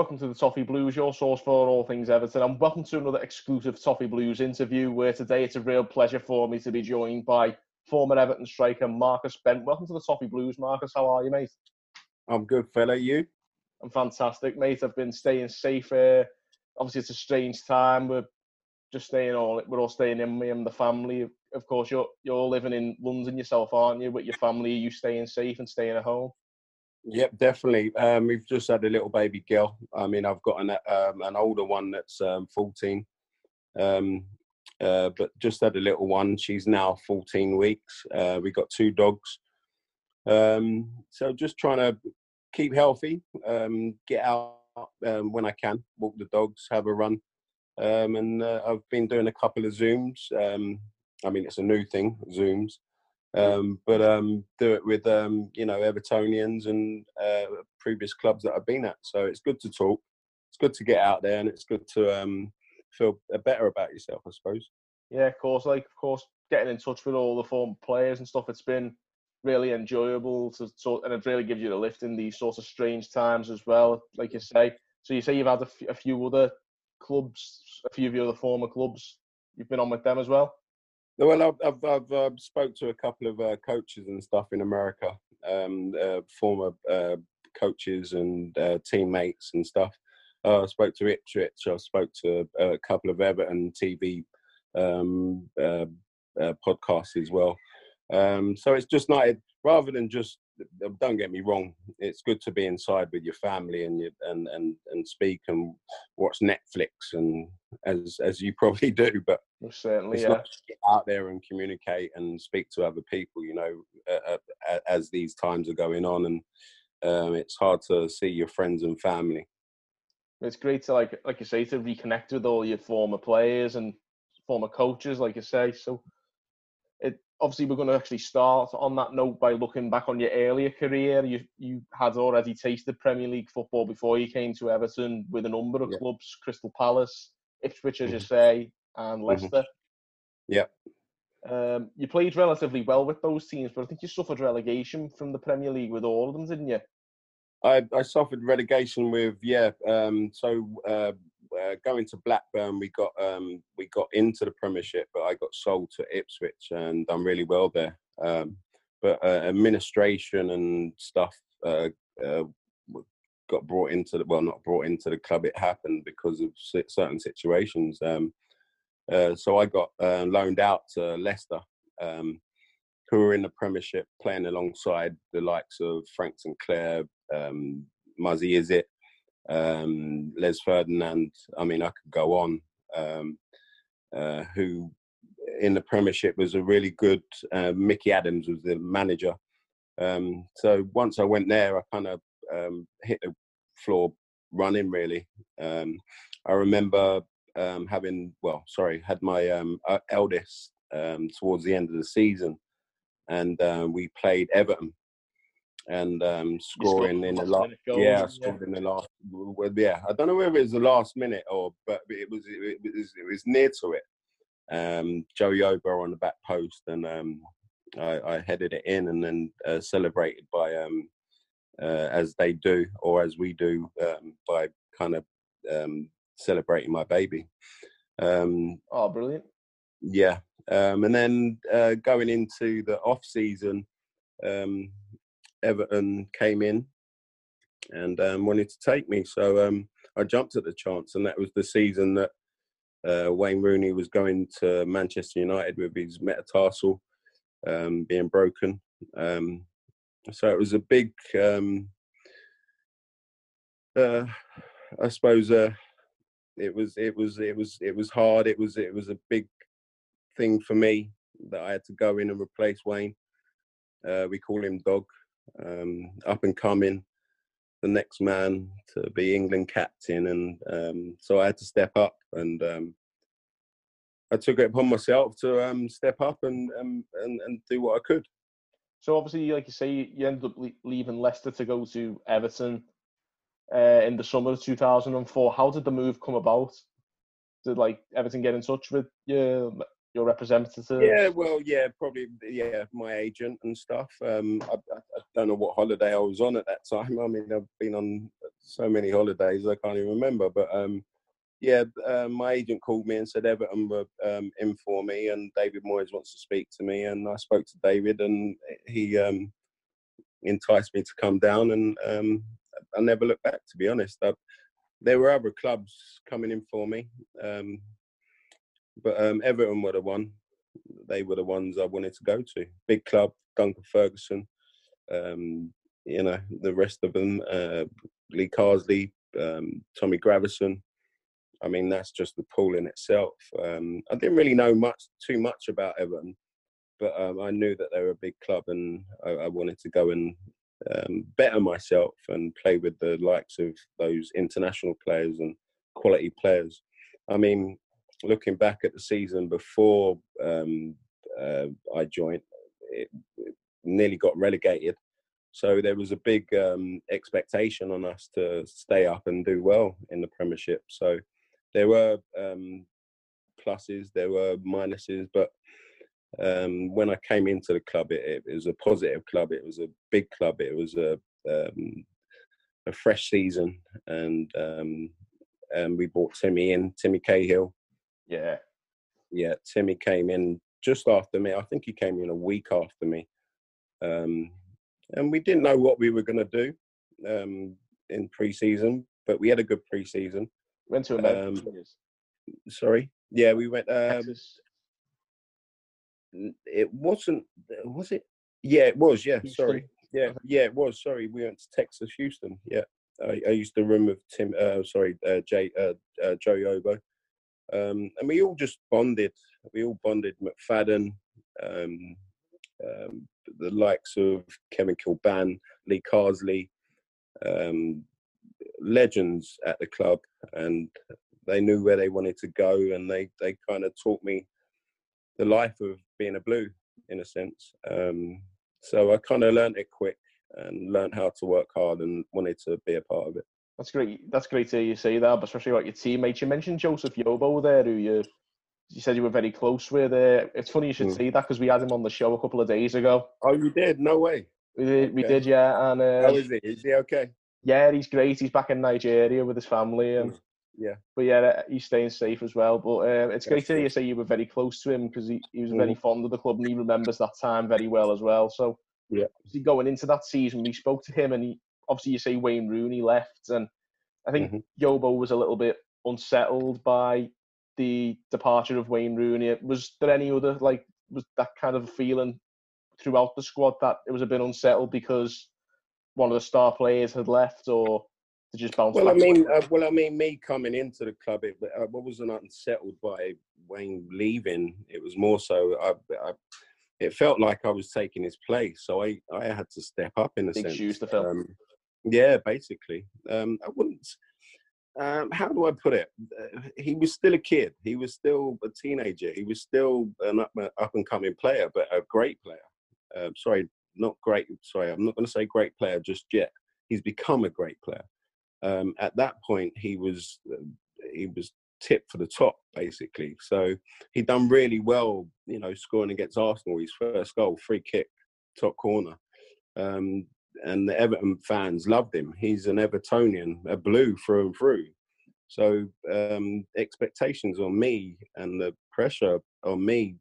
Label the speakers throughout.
Speaker 1: welcome to the Toffee Blues, your source for all things Everton, and welcome to another exclusive Toffee Blues interview, where today it's a real pleasure for me to be joined by former Everton striker Marcus Bent. Welcome to the Toffee Blues, Marcus. How are you, mate?
Speaker 2: I'm good, fella. You?
Speaker 1: I'm fantastic, mate. I've been staying safe. Obviously, it's a strange time. We're all staying in, me and the family. Of course, you're living in London yourself, aren't you? With your family, are you staying safe and staying at home?
Speaker 2: Yep, definitely. We've just had a little baby girl. I mean, I've got an older one that's 14, but just had a little one. She's now 14 weeks. We got 2 dogs. So just trying to keep healthy, get out when I can, walk the dogs, have a run. And I've been doing a couple of Zooms. I mean, it's a new thing, Zooms. But do it with Evertonians and previous clubs that I've been at. So it's good to talk. It's good to get out there, and it's good to feel better about yourself, I suppose.
Speaker 1: Yeah, of course. Getting in touch with all the former players and stuff. It's been really enjoyable and it really gives you the lift in these sorts of strange times as well, like you say. So you say you've had a few other clubs, a few of your other former clubs. You've been on with them as well.
Speaker 2: Well, I've spoke to a couple of coaches and stuff in America, former coaches and teammates and stuff. I spoke to Ipswich. I spoke to a couple of Everton TV podcasts as well. So it's just not, rather than just, don't get me wrong, it's good to be inside with your family and speak and watch Netflix, and as you probably do, but
Speaker 1: certainly,
Speaker 2: it's not just get out there and communicate and speak to other people, as these times are going on, and it's hard to see your friends and family.
Speaker 1: It's great to, like you say, to reconnect with all your former players and former coaches, like you say. So obviously, we're going to actually start on that note by looking back on your earlier career. You had already tasted Premier League football before you came to Everton with a number of clubs, Crystal Palace, Ipswich, as you say, and Leicester.
Speaker 2: Yeah.
Speaker 1: You played relatively well with those teams, but I think you suffered relegation from the Premier League with all of them, didn't you?
Speaker 2: I suffered relegation with, going to Blackburn, we got into the Premiership, but I got sold to Ipswich and done really well there. But administration and stuff got brought into not brought into the club. It happened because of certain situations. So I got loaned out to Leicester, who were in the Premiership, playing alongside the likes of Frank Sinclair, Muzzy Izzet, Les Ferdinand. I mean, I could go on. Who in the Premiership was a really good. Mickey Adams was the manager. So once I went there, I kind of hit the floor running. Really, I remember had my eldest towards the end of the season, and we played Everton. And scoring in the last, scored in the last. I don't know whether it was the last minute but it was near to it. Joe Yobo on the back post, and I headed it in, and then celebrated by as they do, or as we do, by kind of celebrating my baby.
Speaker 1: Brilliant!
Speaker 2: Yeah, and then going into the off season. Everton came in and wanted to take me, so I jumped at the chance, and that was the season that Wayne Rooney was going to Manchester United with his metatarsal being broken. So it was a big, I suppose, it was hard. It was a big thing for me that I had to go in and replace Wayne. We call him Dog. Up and coming, the next man to be England captain, and so I had to step up, and I took it upon myself to step up and do what I could.
Speaker 1: So obviously, like you say, you ended up leaving Leicester to go to Everton in the summer of 2004. How did the move come about? Did Everton get in touch with your representative?
Speaker 2: Probably my agent and stuff. I don't know what holiday I was on at that time. I mean, I've been on so many holidays I can't even remember. But my agent called me and said Everton were in for me, and David Moyes wants to speak to me. And I spoke to David, and he enticed me to come down, and I never looked back, to be honest. There were other clubs coming in for me, but Everton were the one. They were the ones I wanted to go to. Big club, Duncan Ferguson, the rest of them, Lee Carsley, Tommy Gravison. I mean, that's just the pool in itself. I didn't really know too much about Everton, but I knew that they were a big club, and I wanted to go and better myself and play with the likes of those international players and quality players. I mean, looking back at the season before I joined, it nearly got relegated. So there was a big expectation on us to stay up and do well in the Premiership. So there were pluses, there were minuses, but when I came into the club, it was a positive club. It was a big club. It was a fresh season, and we brought Timmy Cahill. Yeah, Timmy came in just after me. I think he came in a week after me, and we didn't know what we were going to do in pre-season, but we had a good pre-season.
Speaker 1: Went to America.
Speaker 2: Sorry, yeah, we went.
Speaker 1: Texas.
Speaker 2: It wasn't. Was it? Yeah, it was. Yeah,
Speaker 1: Houston.
Speaker 2: sorry. Yeah, it was. Sorry, we went to Texas, Houston. Yeah, I used to room with Joe Yobo, and we all just bonded. We all bonded. McFadden, the likes of Kevin Kilban, Lee Carsley, legends at the club, and they knew where they wanted to go, and they kind of taught me the life of being a Blue, in a sense. So I kind of learned it quick and learned how to work hard and wanted to be a part of it.
Speaker 1: That's great. That's great to hear you say that, but especially about your teammates. You mentioned Joseph Yobo there, who you said you were very close with. It's funny you should say that because we had him on the show a couple of days ago.
Speaker 2: Oh, you did? No way.
Speaker 1: We did, yeah. And
Speaker 2: how is he? Is he okay?
Speaker 1: Yeah, he's great. He's back in Nigeria with his family, and but yeah, he's staying safe as well. But it's great to hear you say you were very close to him because he was very fond of the club and he remembers that time very well as well. So
Speaker 2: yeah,
Speaker 1: going into that season, we spoke to him, and he obviously you say Wayne Rooney left, and I think Yobo was a little bit unsettled by the departure of Wayne Rooney. Was there any other was that kind of feeling throughout the squad that it was a bit unsettled because one of the star players had left, or to just bounce back?
Speaker 2: I mean, me coming into the club, I wasn't unsettled by Wayne leaving. It was more so, it felt like I was taking his place, so I had to step up in a sense.
Speaker 1: Big shoes to fill.
Speaker 2: Yeah, basically. I wouldn't. How do I put it? He was still a kid. He was still a teenager. He was still an up and coming player, but a great player. Sorry, not great. Sorry, I'm not going to say great player just yet. He's become a great player. At that point, he was tipped for the top, basically. So he done really well, scoring against Arsenal. His first goal, free kick, top corner. And the Everton fans loved him. He's an Evertonian, a Blue through and through. So expectations on me and the pressure on me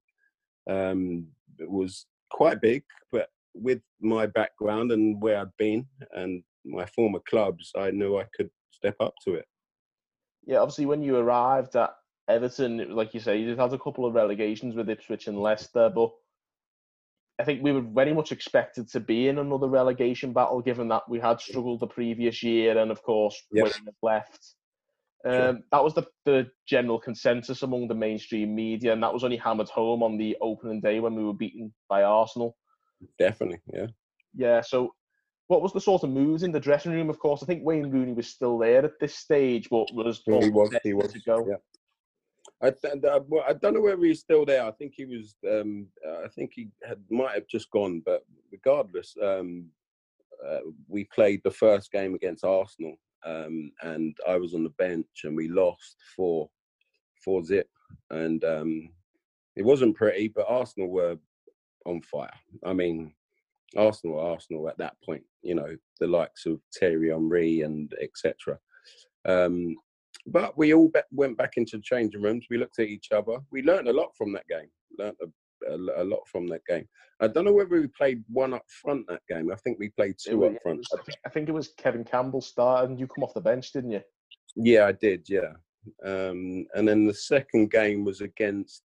Speaker 2: was quite big, but with my background and where I'd been and my former clubs, I knew I could step up to it.
Speaker 1: Yeah, obviously when you arrived at Everton, like you say, you had a couple of relegations with Ipswich and Leicester, but I think we were very much expected to be in another relegation battle, given that we had struggled the previous year and, of course, Wayne had left. That was the general consensus among the mainstream media, and that was only hammered home on the opening day when we were beaten by Arsenal.
Speaker 2: Definitely, yeah.
Speaker 1: Yeah, so what was the sort of mood in the dressing room? Of course, I think Wayne Rooney was still there at this stage, but was
Speaker 2: he was to go. Yeah. I don't know whether he's still there. I think he was. I think he might have just gone. But regardless, we played the first game against Arsenal, and I was on the bench, and we lost 4-0, and it wasn't pretty. But Arsenal were on fire. I mean, Arsenal at that point, you know, the likes of Thierry Henry and etc. But we all went back into the changing rooms. We looked at each other. We learned a lot from that game. Learned a lot from that game. I don't know whether we played one up front that game. I think we played two up front.
Speaker 1: I think it was Kevin Campbell started and you come off the bench, didn't you?
Speaker 2: Yeah, I did, yeah. And then the second game was against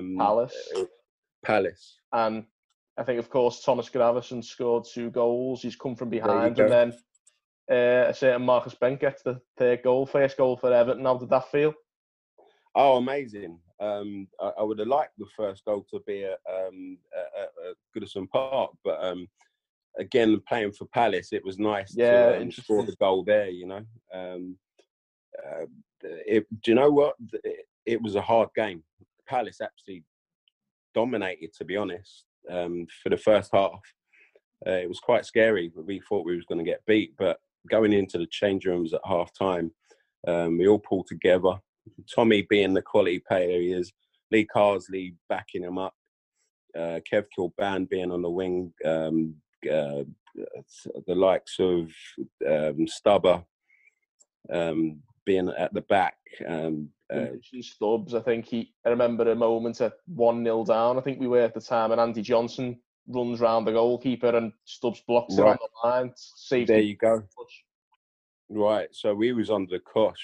Speaker 2: Palace.
Speaker 1: And I think, of course, Thomas Gravesen scored 2 goals. He's come from behind. And then a certain Marcus Bent gets the third goal, first goal for Everton. How did that feel?
Speaker 2: Oh, amazing. I would have liked the first goal to be at Goodison Park. But again, playing for Palace, it was nice to score the goal there, you know. Do you know what? It was a hard game. Palace actually dominated, to be honest, for the first half. It was quite scary. We thought we was going to get beat, but going into the change rooms at half time, we all pulled together. Tommy being the quality player he is, Lee Carsley backing him up, Kev Kilban being on the wing, the likes of Stubber being at the back.
Speaker 1: Stubbs, I think I remember a moment at 1-0 down, I think we were at the time, and Andy Johnson runs round the goalkeeper and Stubbs blocks it on the line.
Speaker 2: There you go. Right, so we was under the cosh.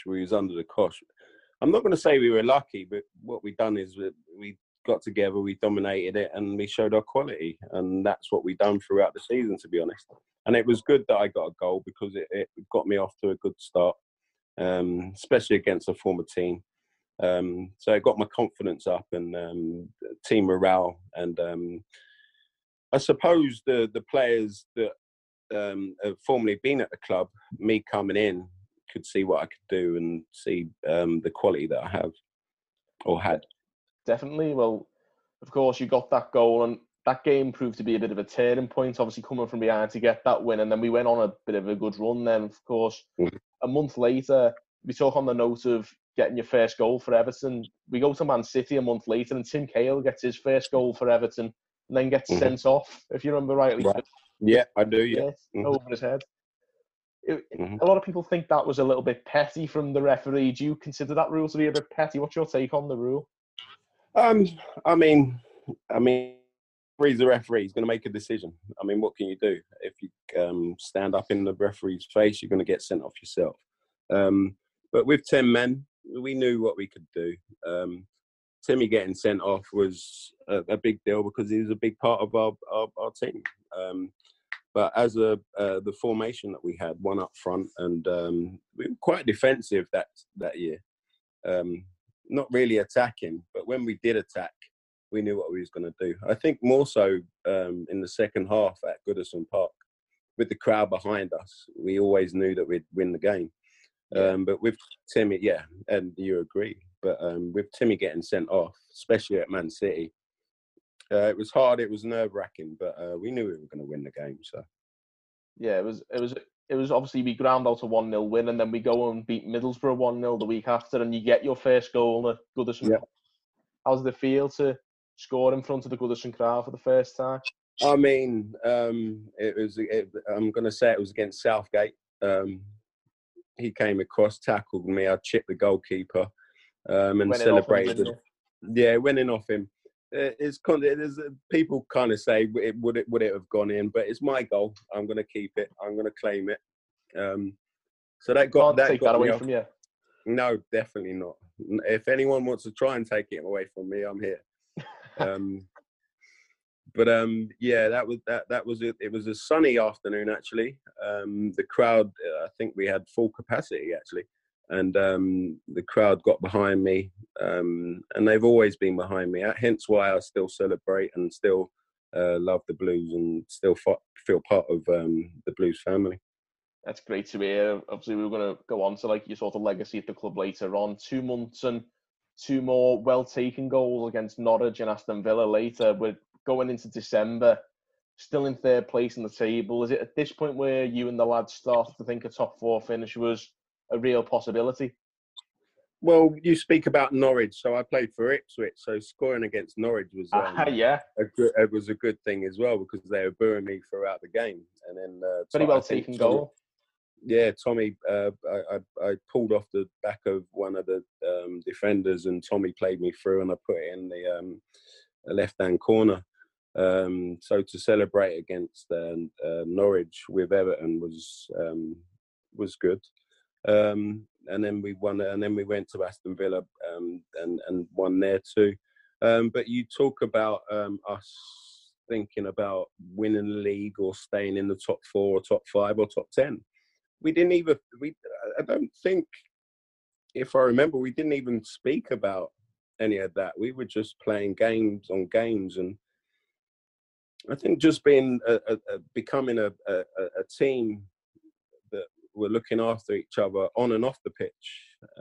Speaker 2: I'm not going to say we were lucky, but what we done is we got together, we dominated it, and we showed our quality. And that's what we done throughout the season, to be honest. And it was good that I got a goal because it got me off to a good start, especially against a former team. So it got my confidence up and team morale. And I suppose the players that have formerly been at the club, me coming in, could see what I could do and see the quality that I have or had.
Speaker 1: Definitely. Well, of course, you got that goal, and that game proved to be a bit of a turning point, obviously coming from behind to get that win. And then we went on a bit of a good run then, of course. A month later, we talk on the note of getting your first goal for Everton. We go to Man City a month later, and Tim Cahill gets his first goal for Everton and then gets sent off, if you remember rightly.
Speaker 2: Right. Yeah, I do, yeah.
Speaker 1: Over his head. A lot of people think that was a little bit petty from the referee. Do you consider that rule to be a bit petty? What's your take on the rule?
Speaker 2: I mean, he's the referee. He's going to make a decision. I mean, what can you do? If you stand up in the referee's face, you're going to get sent off yourself. But with 10 men, we knew what we could do. Timmy getting sent off was a big deal because he was a big part of our team. But as the formation that we had, one up front, and we were quite defensive that year. Not really attacking, but when we did attack, we knew what we was going to do. I think more so in the second half at Goodison Park, with the crowd behind us, we always knew that we'd win the game. But with Timmy, and you agree, but with Timmy getting sent off, especially at Man City, it was hard. It was nerve-wracking, but we knew we were going to win the game. So,
Speaker 1: yeah, it was obviously we ground out a 1-0 win, and then we go and beat Middlesbrough 1-0 the week after, and you get your first goal at Goodison. Yeah. How does it feel to score in front of the Goodison crowd for the first time?
Speaker 2: I mean, I'm going to say it was against Southgate. He came across, tackled me. I chipped the goalkeeper and celebrated. Winning off him. People kind of say would it have gone in, but it's my goal. I'm going to keep it. I'm going to claim it. So that got
Speaker 1: away from you.
Speaker 2: No, definitely not. If anyone wants to try and take it away from me, I'm here. But that was it. It was a sunny afternoon actually. The crowd, I think we had full capacity actually. And the crowd got behind me, and they've always been behind me. Hence why I still celebrate and still love the Blues and still feel part of the Blues family.
Speaker 1: That's great to hear. Obviously, we were going to go on to like your sort of legacy at the club later on. 2 months and 2 more well-taken goals against Norwich and Aston Villa later. We're going into December, still in 3rd place in the table. Is it at this point where you and the lads started to think a top 4 finish was a real possibility?
Speaker 2: Well, you speak about Norwich, so I played for Ipswich. So scoring against Norwich was
Speaker 1: Yeah,
Speaker 2: it was a good thing as well because they were booing me throughout the game. And then
Speaker 1: very well
Speaker 2: I think
Speaker 1: taken
Speaker 2: Tommy,
Speaker 1: goal.
Speaker 2: yeah, Tommy, I pulled off the back of one of the defenders, and Tommy played me through, and I put it in the left-hand corner. So to celebrate against Norwich with Everton was good. And then we won, and then we went to Aston Villa and won there too. But you talk about us thinking about winning the league or staying in the top 4 or top 5 or top 10. We didn't even. I don't think, if I remember, we didn't even speak about any of that. We were just playing games on games, and I think just being becoming a team that were looking after each other on and off the pitch,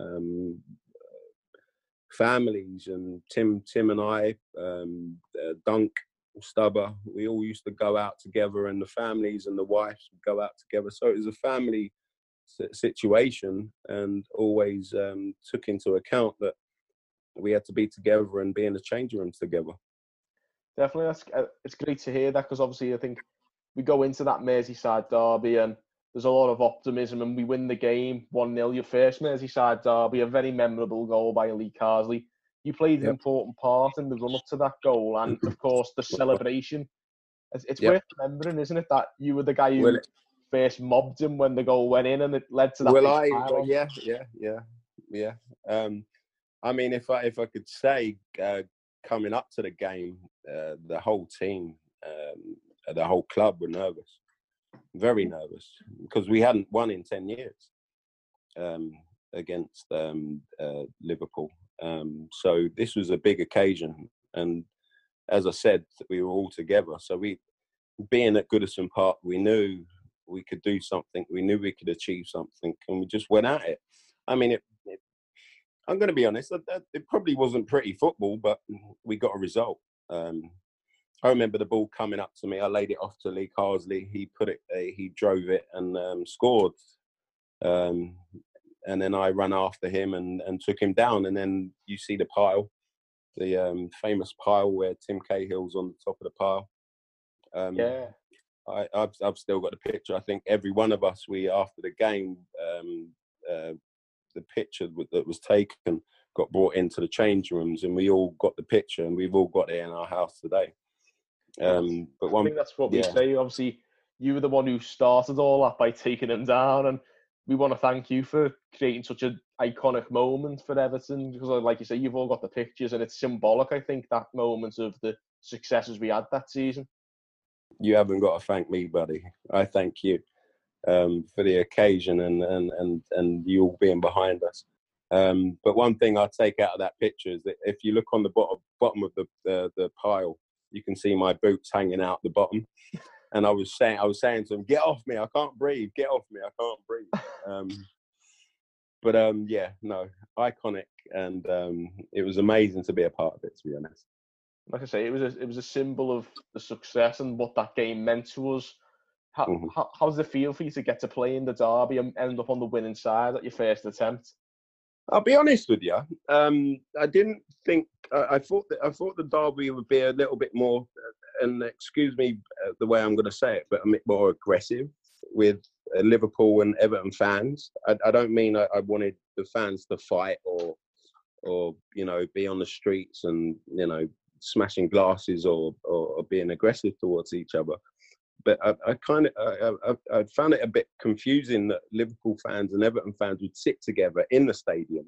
Speaker 2: families, and Tim and I, Dunk, Stubber, we all used to go out together, and the families and the wives would go out together. So it was a family situation, and always took into account that we had to be together and be in the changing rooms together.
Speaker 1: Definitely, it's great to hear that, because obviously I think we go into that Merseyside derby and there's a lot of optimism, and we win the game 1-0. Your first Merseyside derby, a very memorable goal by Lee Carsley. You played an important part in the run up to that goal, and of course the celebration. It's
Speaker 2: Yep.
Speaker 1: worth remembering, isn't it, that you were the guy who
Speaker 2: Well,
Speaker 1: first mobbed him when the goal went in, and it led to that.
Speaker 2: Yeah. I mean, if I could say, coming up to the game, the whole team, the whole club were nervous, very nervous, because we hadn't won in 10 years against Liverpool. So this was a big occasion, and as I said, we were all together. So being at Goodison Park, we knew we could do something. We knew we could achieve something, and we just went at it. I mean, I'm going to be honest, it probably wasn't pretty football, but we got a result. I remember the ball coming up to me. I laid it off to Lee Carsley. He drove it and scored. And then I ran after him and took him down. And then you see the pile, the famous pile where Tim Cahill's on the top of the pile.
Speaker 1: Yeah.
Speaker 2: I've still got the picture. I think every one of us, after the game, the picture that was taken got brought into the change rooms, and we all got the picture, and we've all got it in our house today.
Speaker 1: I think that's what we say. Obviously, you were the one who started all that by taking him down, and we want to thank you for creating such an iconic moment for Everton, because, like you say, you've all got the pictures, and it's symbolic, I think, that moment of the successes we had that season.
Speaker 2: You haven't got to thank me, buddy. I thank you for the occasion and you all being behind us. But one thing I take out of that picture is that if you look on the bottom of the pile, you can see my boots hanging out the bottom. And I was saying to him, "Get off me! I can't breathe. Get off me! I can't breathe." Yeah, no, iconic, and it was amazing to be a part of it. To be honest,
Speaker 1: like I say, it was a symbol of the success and what that game meant to us. How does it feel for you to get to play in the derby and end up on the winning side at your first attempt?
Speaker 2: I'll be honest with you. I didn't think. I thought the derby would be a little bit more, and excuse me the way I'm going to say it, but a bit more aggressive with Liverpool and Everton fans. I don't mean I wanted the fans to fight or be on the streets and smashing glasses or being aggressive towards each other. But I found it a bit confusing that Liverpool fans and Everton fans would sit together in the stadium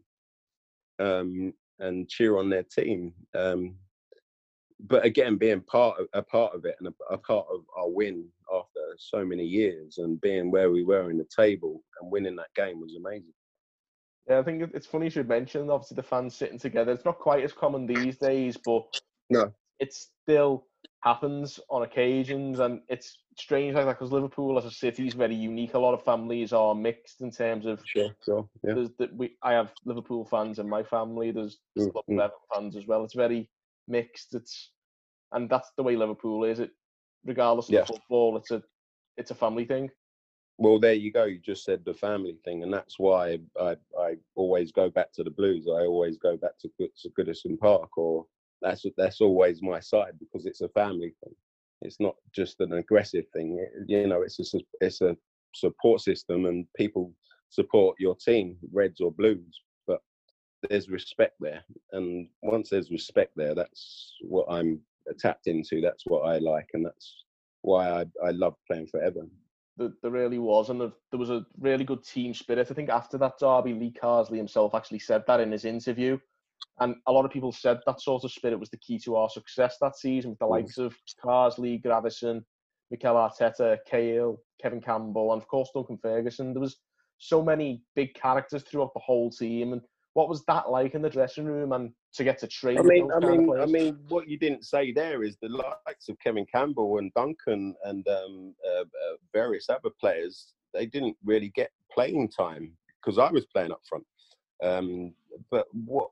Speaker 2: and cheer on their team. But again, being a part of it and a part of our win after so many years and being where we were in the table and winning that game was amazing.
Speaker 1: Yeah, I think it's funny you should mention, obviously, the fans sitting together. It's not quite as common these days, but
Speaker 2: no,
Speaker 1: it still happens on occasions, and it's strange like that because Liverpool as a city is very unique. A lot of families are mixed in terms of
Speaker 2: sure, yeah.
Speaker 1: I have Liverpool fans in my family. There's a lot of Everton fans as well. It's very mixed. And that's the way Liverpool is. It regardless of the football, it's a family thing.
Speaker 2: Well, there you go. You just said the family thing, and that's why I always go back to the Blues. I always go back to Goodison Park, or that's always my side, because it's a family thing. It's not just an aggressive thing. It's a support system, and people support your team, Reds or Blues. But there's respect there, and once there's respect there, that's what I'm tapped into. That's what I like, and that's why I love playing for Everton.
Speaker 1: There really was, and there was a really good team spirit. I think after that derby, Lee Carsley himself actually said that in his interview, and a lot of people said that sort of spirit was the key to our success that season, with the likes of Carsley, Gravison, Mikel Arteta, Cahill, Kevin Campbell, and of course Duncan Ferguson. There was so many big characters throughout the whole team, and what was that like in the dressing room, and to get to train with those kind of players?
Speaker 2: What you didn't say there is the likes of Kevin Campbell and Duncan and various other players. They didn't really get playing time because I was playing up front. But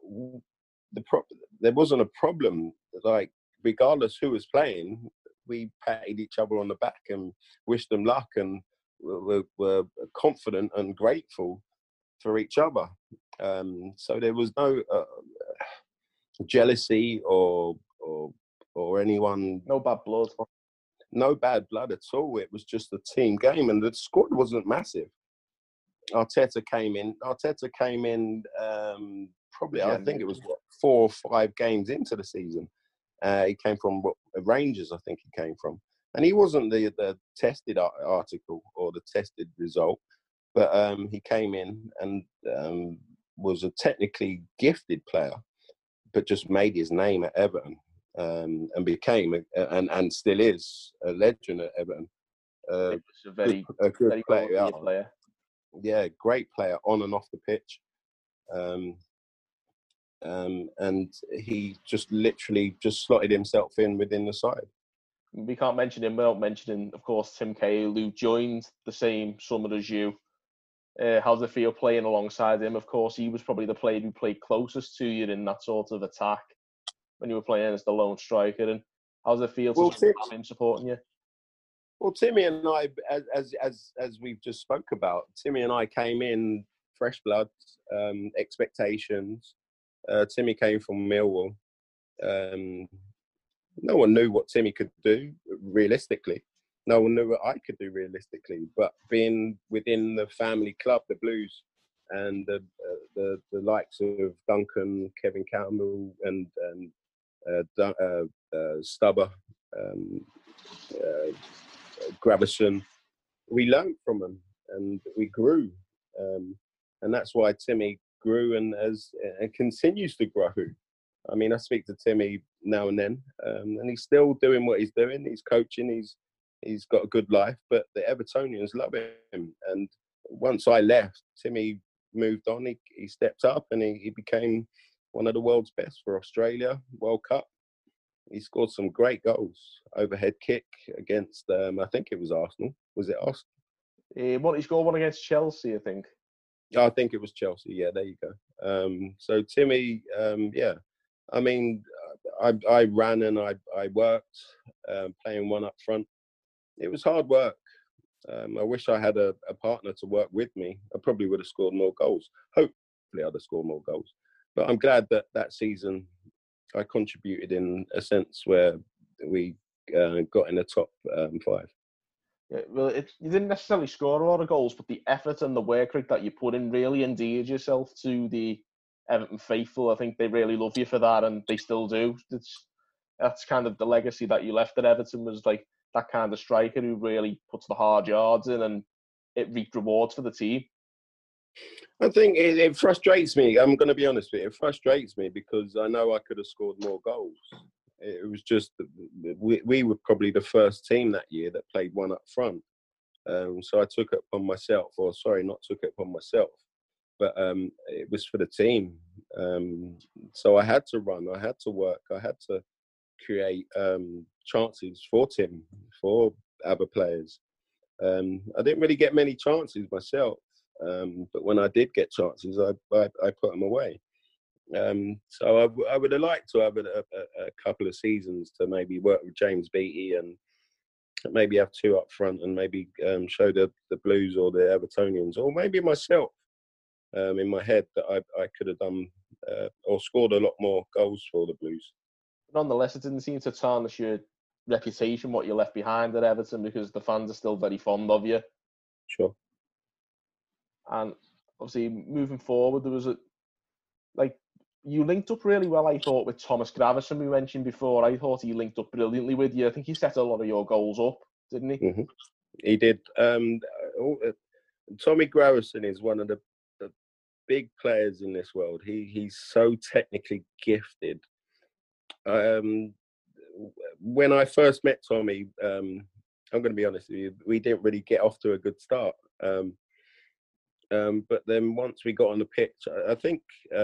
Speaker 2: there wasn't a problem. Like, regardless who was playing, we patted each other on the back and wished them luck, and were confident and grateful for each other. So there was no jealousy or anyone.
Speaker 1: No bad blood.
Speaker 2: No bad blood at all. It was just a team game, and the squad wasn't massive. Arteta came in. Probably, I think it was 4 or 5 games into the season. He came from Rangers, I think he came from, and he wasn't the tested article or the tested result, but he came in and was a technically gifted player, but just made his name at Everton, and became and still is a legend at Everton.
Speaker 1: It's a very
Speaker 2: good player.
Speaker 1: player.
Speaker 2: Yeah, great player on and off the pitch. And he just literally just slotted himself in within the side.
Speaker 1: We can't mention him without mentioning, of course, Tim Cahill, who joined the same summer as you. How does it feel playing alongside him? Of course, he was probably the player who played closest to you in that sort of attack when you were playing as the lone striker. And how does it feel to have him supporting you?
Speaker 2: Well, Timmy and I, as we've just spoke about, Timmy and I came in fresh blood, expectations. Timmy came from Millwall. No one knew what Timmy could do realistically. No one knew what I could do realistically. But being within the family club, the Blues, and the likes of Duncan, Kevin Campbell, and Stubber, Gravison, we learned from them and we grew, and that's why Timmy grew and continues to grow. I mean, I speak to Timmy now and then, and he's still doing what he's doing. He's coaching. He's got a good life, but the Evertonians love him. And once I left, Timmy moved on. He stepped up and he became one of the world's best for Australia World Cup. He scored some great goals. Overhead kick against, I think it was Arsenal. Was it Arsenal?
Speaker 1: He scored one against Chelsea, I think.
Speaker 2: I think it was Chelsea. Yeah, there you go. So Timmy, yeah. I mean, I ran and I worked, playing one up front. It was hard work. I wish I had a partner to work with me. I probably would have scored more goals. Hopefully I'd have scored more goals. But I'm glad that season I contributed in a sense where we got in the top 5.
Speaker 1: Yeah, well, you didn't necessarily score a lot of goals, but the effort and the work rate that you put in really endeared yourself to the Everton faithful. I think they really love you for that, and they still do. That's kind of the legacy that you left at Everton, was like that kind of striker who really puts the hard yards in, and it reaped rewards for the team.
Speaker 2: I think it frustrates me. I'm going to be honest with you. It frustrates me because I know I could have scored more goals. It was just we were probably the first team that year that played one up front. So I took it upon myself, not took it upon myself, but it was for the team. So I had to run, I had to work, I had to create chances for Tim, for other players. I didn't really get many chances myself, but when I did get chances, I put them away. So I would have liked to have a couple of seasons to maybe work with James Beattie maybe have two up front and maybe show the Blues or the Evertonians, or maybe myself in my head that I could have done or scored a lot more goals for the Blues.
Speaker 1: Nonetheless, it didn't seem to tarnish your reputation, what you left behind at Everton, because the fans are still very fond of you.
Speaker 2: Sure.
Speaker 1: And obviously, moving forward, there was you linked up really well, I thought, with Thomas Gravesen, we mentioned before. I thought he linked up brilliantly with you. I think he set a lot of your goals up, didn't he?
Speaker 2: Mm-hmm. He did. Tommy Gravesen is one of the big players in this world. He's so technically gifted. When I first met Tommy, I'm going to be honest with you, we didn't really get off to a good start. But then once we got on the pitch, I think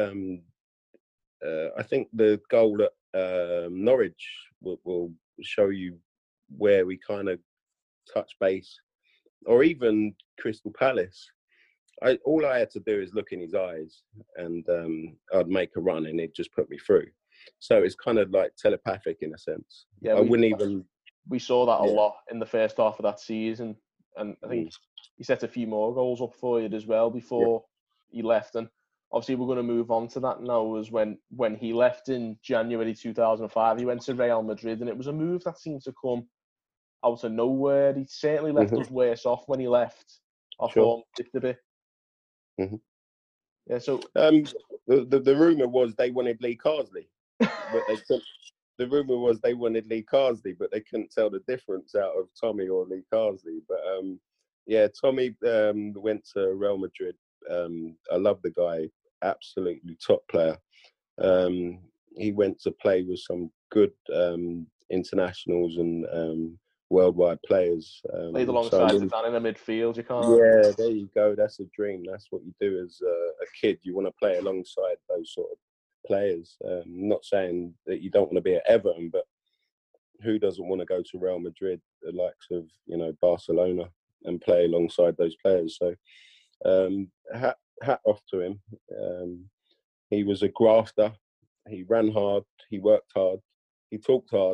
Speaker 2: the goal at Norwich will show you where we kind of touch base, or even Crystal Palace. All I had to do is look in his eyes, and I'd make a run, and he'd just put me through. So it's kind of like telepathic in a sense.
Speaker 1: Yeah, we saw that a lot in the first half of that season, and I think he set a few more goals up for you as well before he left. And obviously, we're going to move on to that now. As when he left in January 2005, he went to Real Madrid, and it was a move that seemed to come out of nowhere. He certainly left us worse off when he left. Our form dipped a bit.
Speaker 2: Mm-hmm.
Speaker 1: Yeah, so
Speaker 2: the rumor was they wanted Lee Carsley, but they couldn't. The rumor was they wanted Lee Carsley, but they couldn't tell the difference out of Tommy or Lee Carsley. But Tommy went to Real Madrid. I love the guy, absolutely top player. He went to play with some good internationals and worldwide players.
Speaker 1: Played alongside Zidane in the midfield. You can't.
Speaker 2: Yeah, there you go. That's a dream. That's what you do as a kid. You want to play alongside those sort of players. Not saying that you don't want to be at Everton, but who doesn't want to go to Real Madrid, the likes of Barcelona, and play alongside those players? So hat off to him. He was a grafter. He ran hard. He worked hard. He talked hard.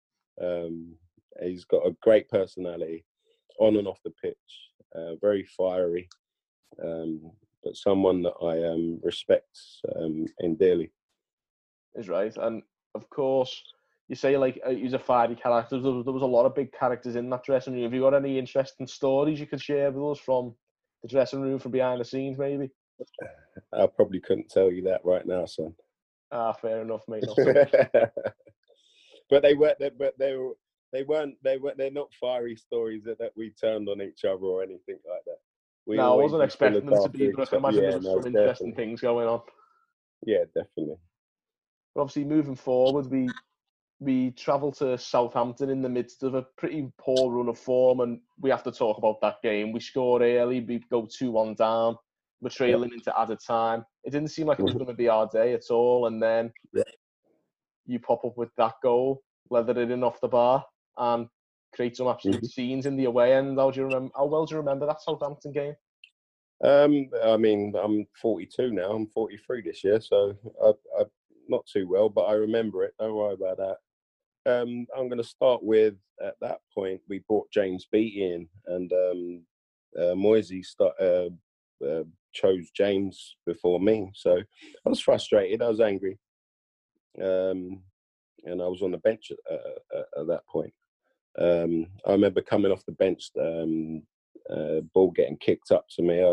Speaker 2: He's got a great personality on and off the pitch. Very fiery. But someone that I respect dearly.
Speaker 1: Is right. And of course, you say he's a fiery character. There was a lot of big characters in that dressing room. Have you got any interesting stories you could share with us from the dressing room, from behind the scenes, maybe?
Speaker 2: I probably couldn't tell you that right now, son.
Speaker 1: Fair enough, mate.
Speaker 2: But they're not fiery stories that we turned on each other or anything like that.
Speaker 1: I wasn't expecting them to be, but I can imagine there was some interesting things going on.
Speaker 2: Yeah, definitely.
Speaker 1: But obviously, moving forward, we travel to Southampton in the midst of a pretty poor run of form, and we have to talk about that game. We scored early, we go 2-1 down, we're trailing into added time. It didn't seem like it was going to be our day at all, and then you pop up with that goal, leather it in off the bar, and create some absolute scenes in the away end. How well do you remember that Southampton game?
Speaker 2: I mean, I'm 42 now. I'm 43 this year, so I not too well, but I remember it. Don't worry about that. I'm going to start with, at that point, we brought James Beattie in, and Moisey chose James before me. So I was frustrated. I was angry. And I was on the bench at that point. I remember coming off the bench, ball getting kicked up to me.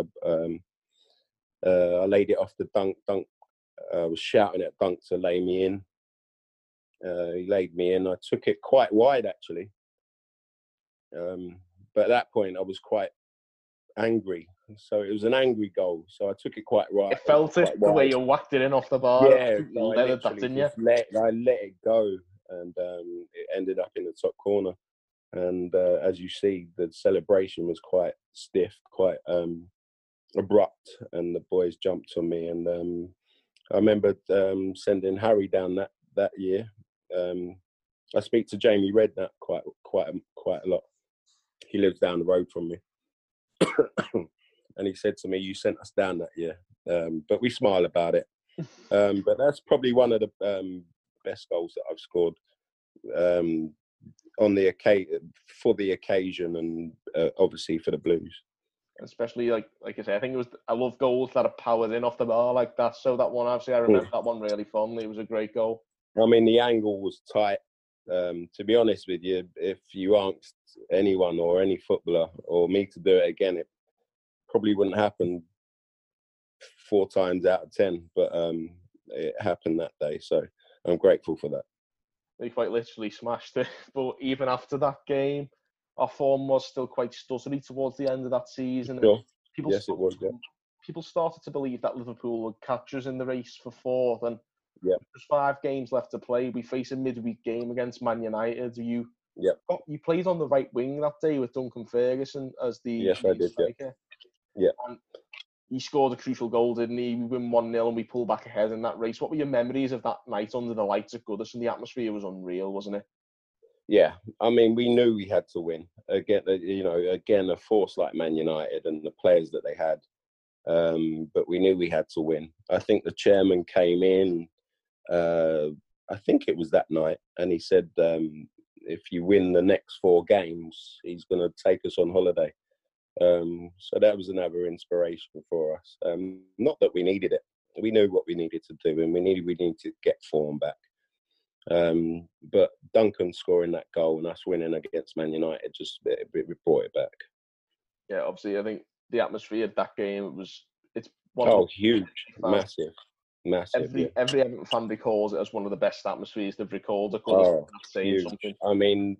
Speaker 2: I laid it off the Dunk. I was shouting at Dunk to lay me in. He laid me in. I took it quite wide, actually. But at that point, I was quite angry. So it was an angry goal. So I took it quite wide.
Speaker 1: It felt it, the way you whacked it in off the bar.
Speaker 2: Yeah, I let it go. And it ended up in the top corner. And as you see, the celebration was quite stiff, quite abrupt. And the boys jumped on me. And I remember sending Harry down that year. I speak to Jamie Redknapp quite a lot. He lives down the road from me. And he said to me, "You sent us down that year." But we smile about it. But that's probably one of the best goals that I've scored. on the for the occasion, and obviously for the Blues.
Speaker 1: Especially like I say, I think I love goals that are powered in off the bar like that. So that one, obviously, I remember that one really fondly. It was a great goal.
Speaker 2: I mean, the angle was tight. To be honest with you, if you asked anyone or any footballer or me to do it again, it probably wouldn't happen 4 times out of 10. But it happened that day, so I'm grateful for that.
Speaker 1: They quite literally smashed it. But even after that game, our form was still quite stuttery towards the end of that season.
Speaker 2: Sure.
Speaker 1: People
Speaker 2: Yes, it was. Yeah.
Speaker 1: People started to believe that Liverpool would catch us in the race for fourth, and
Speaker 2: yeah,
Speaker 1: there's 5 games left to play. We face a midweek game against Man United. You played on the right wing that day with Duncan Ferguson as the
Speaker 2: I did.
Speaker 1: striker.
Speaker 2: Yeah.
Speaker 1: And he scored a crucial goal, didn't he? We win 1-0 and we pull back ahead in that race. What were your memories of that night under the lights at Goodison? The atmosphere was unreal, wasn't it?
Speaker 2: Yeah, I mean, we knew we had to win. Again, a force like Man United and the players that they had. But we knew we had to win. I think the chairman came in, I think it was that night, and he said, if you win the next 4 games, he's going to take us on holiday. So that was another inspiration for us. Not that we needed it. We knew what we needed to do, and we needed to get form back. But Duncan scoring that goal and us winning against Man United just brought it back.
Speaker 1: Yeah, obviously, I think the atmosphere of that game it's one
Speaker 2: huge, massive.
Speaker 1: Every Everton fan recalls it as one of the best atmospheres they've recalled.
Speaker 2: That's huge. Something. I mean,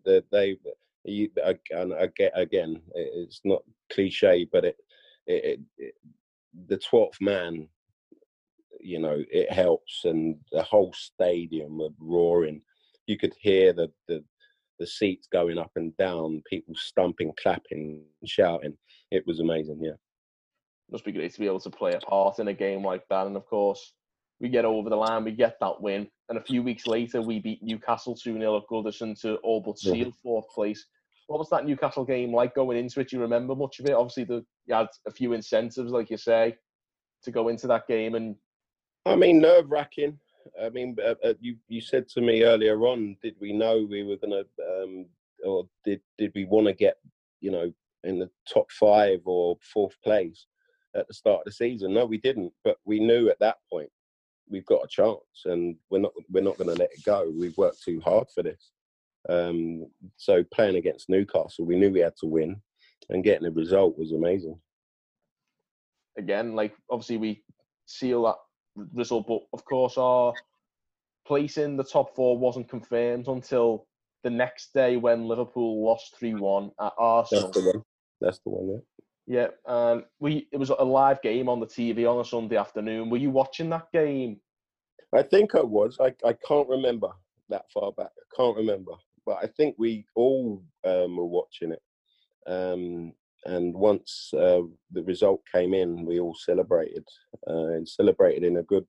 Speaker 2: again, it's not cliche, but the 12th man, it helps, and the whole stadium were roaring. You could hear the seats going up and down, people stumping, clapping, shouting. It was amazing, yeah.
Speaker 1: It must be great to be able to play a part in a game like that. And of course, we get over the line, we get that win. And a few weeks later, we beat Newcastle 2-0 at Goodison to all but seal 4th place. What was that Newcastle game like going into it? Do you remember much of it? Obviously, you had a few incentives, like you say, to go into that game. And
Speaker 2: I mean, nerve-wracking. I mean, you said to me earlier on, did we know we were going to, or did we want to get, in the top 5 or 4th place at the start of the season? No, we didn't. But we knew at that point we've got a chance, and we're not going to let it go. We've worked too hard for this. So playing against Newcastle, we knew we had to win, and getting the result was amazing.
Speaker 1: Again, obviously we seal that result, but of course our place in the top 4 wasn't confirmed until the next day when Liverpool lost 3-1 at Arsenal.
Speaker 2: That's the one,
Speaker 1: yeah. Yeah, it was a live game on the TV on a Sunday afternoon. Were you watching that game?
Speaker 2: I think I was. I can't remember that far back. I can't remember. But I think we all were watching it. And once the result came in, we all celebrated. And celebrated in a good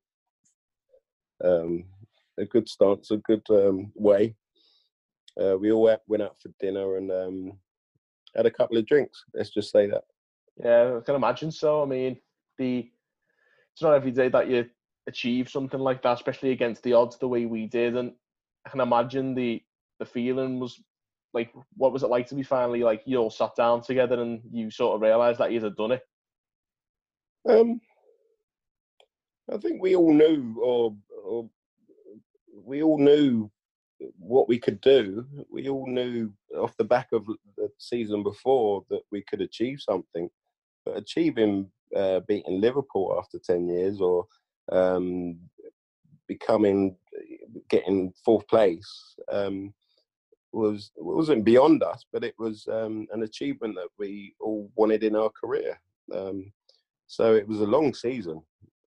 Speaker 2: stance, a good way. We all went out for dinner and had a couple of drinks. Let's just say that.
Speaker 1: Yeah, I can imagine so. I mean, it's not every day that you achieve something like that, especially against the odds the way we did. And I can imagine the feeling was like, what was it like to be finally, you all sat down together and you sort of realised that you had done it?
Speaker 2: I think we all knew, or we all knew what we could do. We all knew off the back of the season before that we could achieve something. But achieving beating Liverpool after 10 years, or getting 4th place, wasn't beyond us, but it was an achievement that we all wanted in our career. So it was a long season,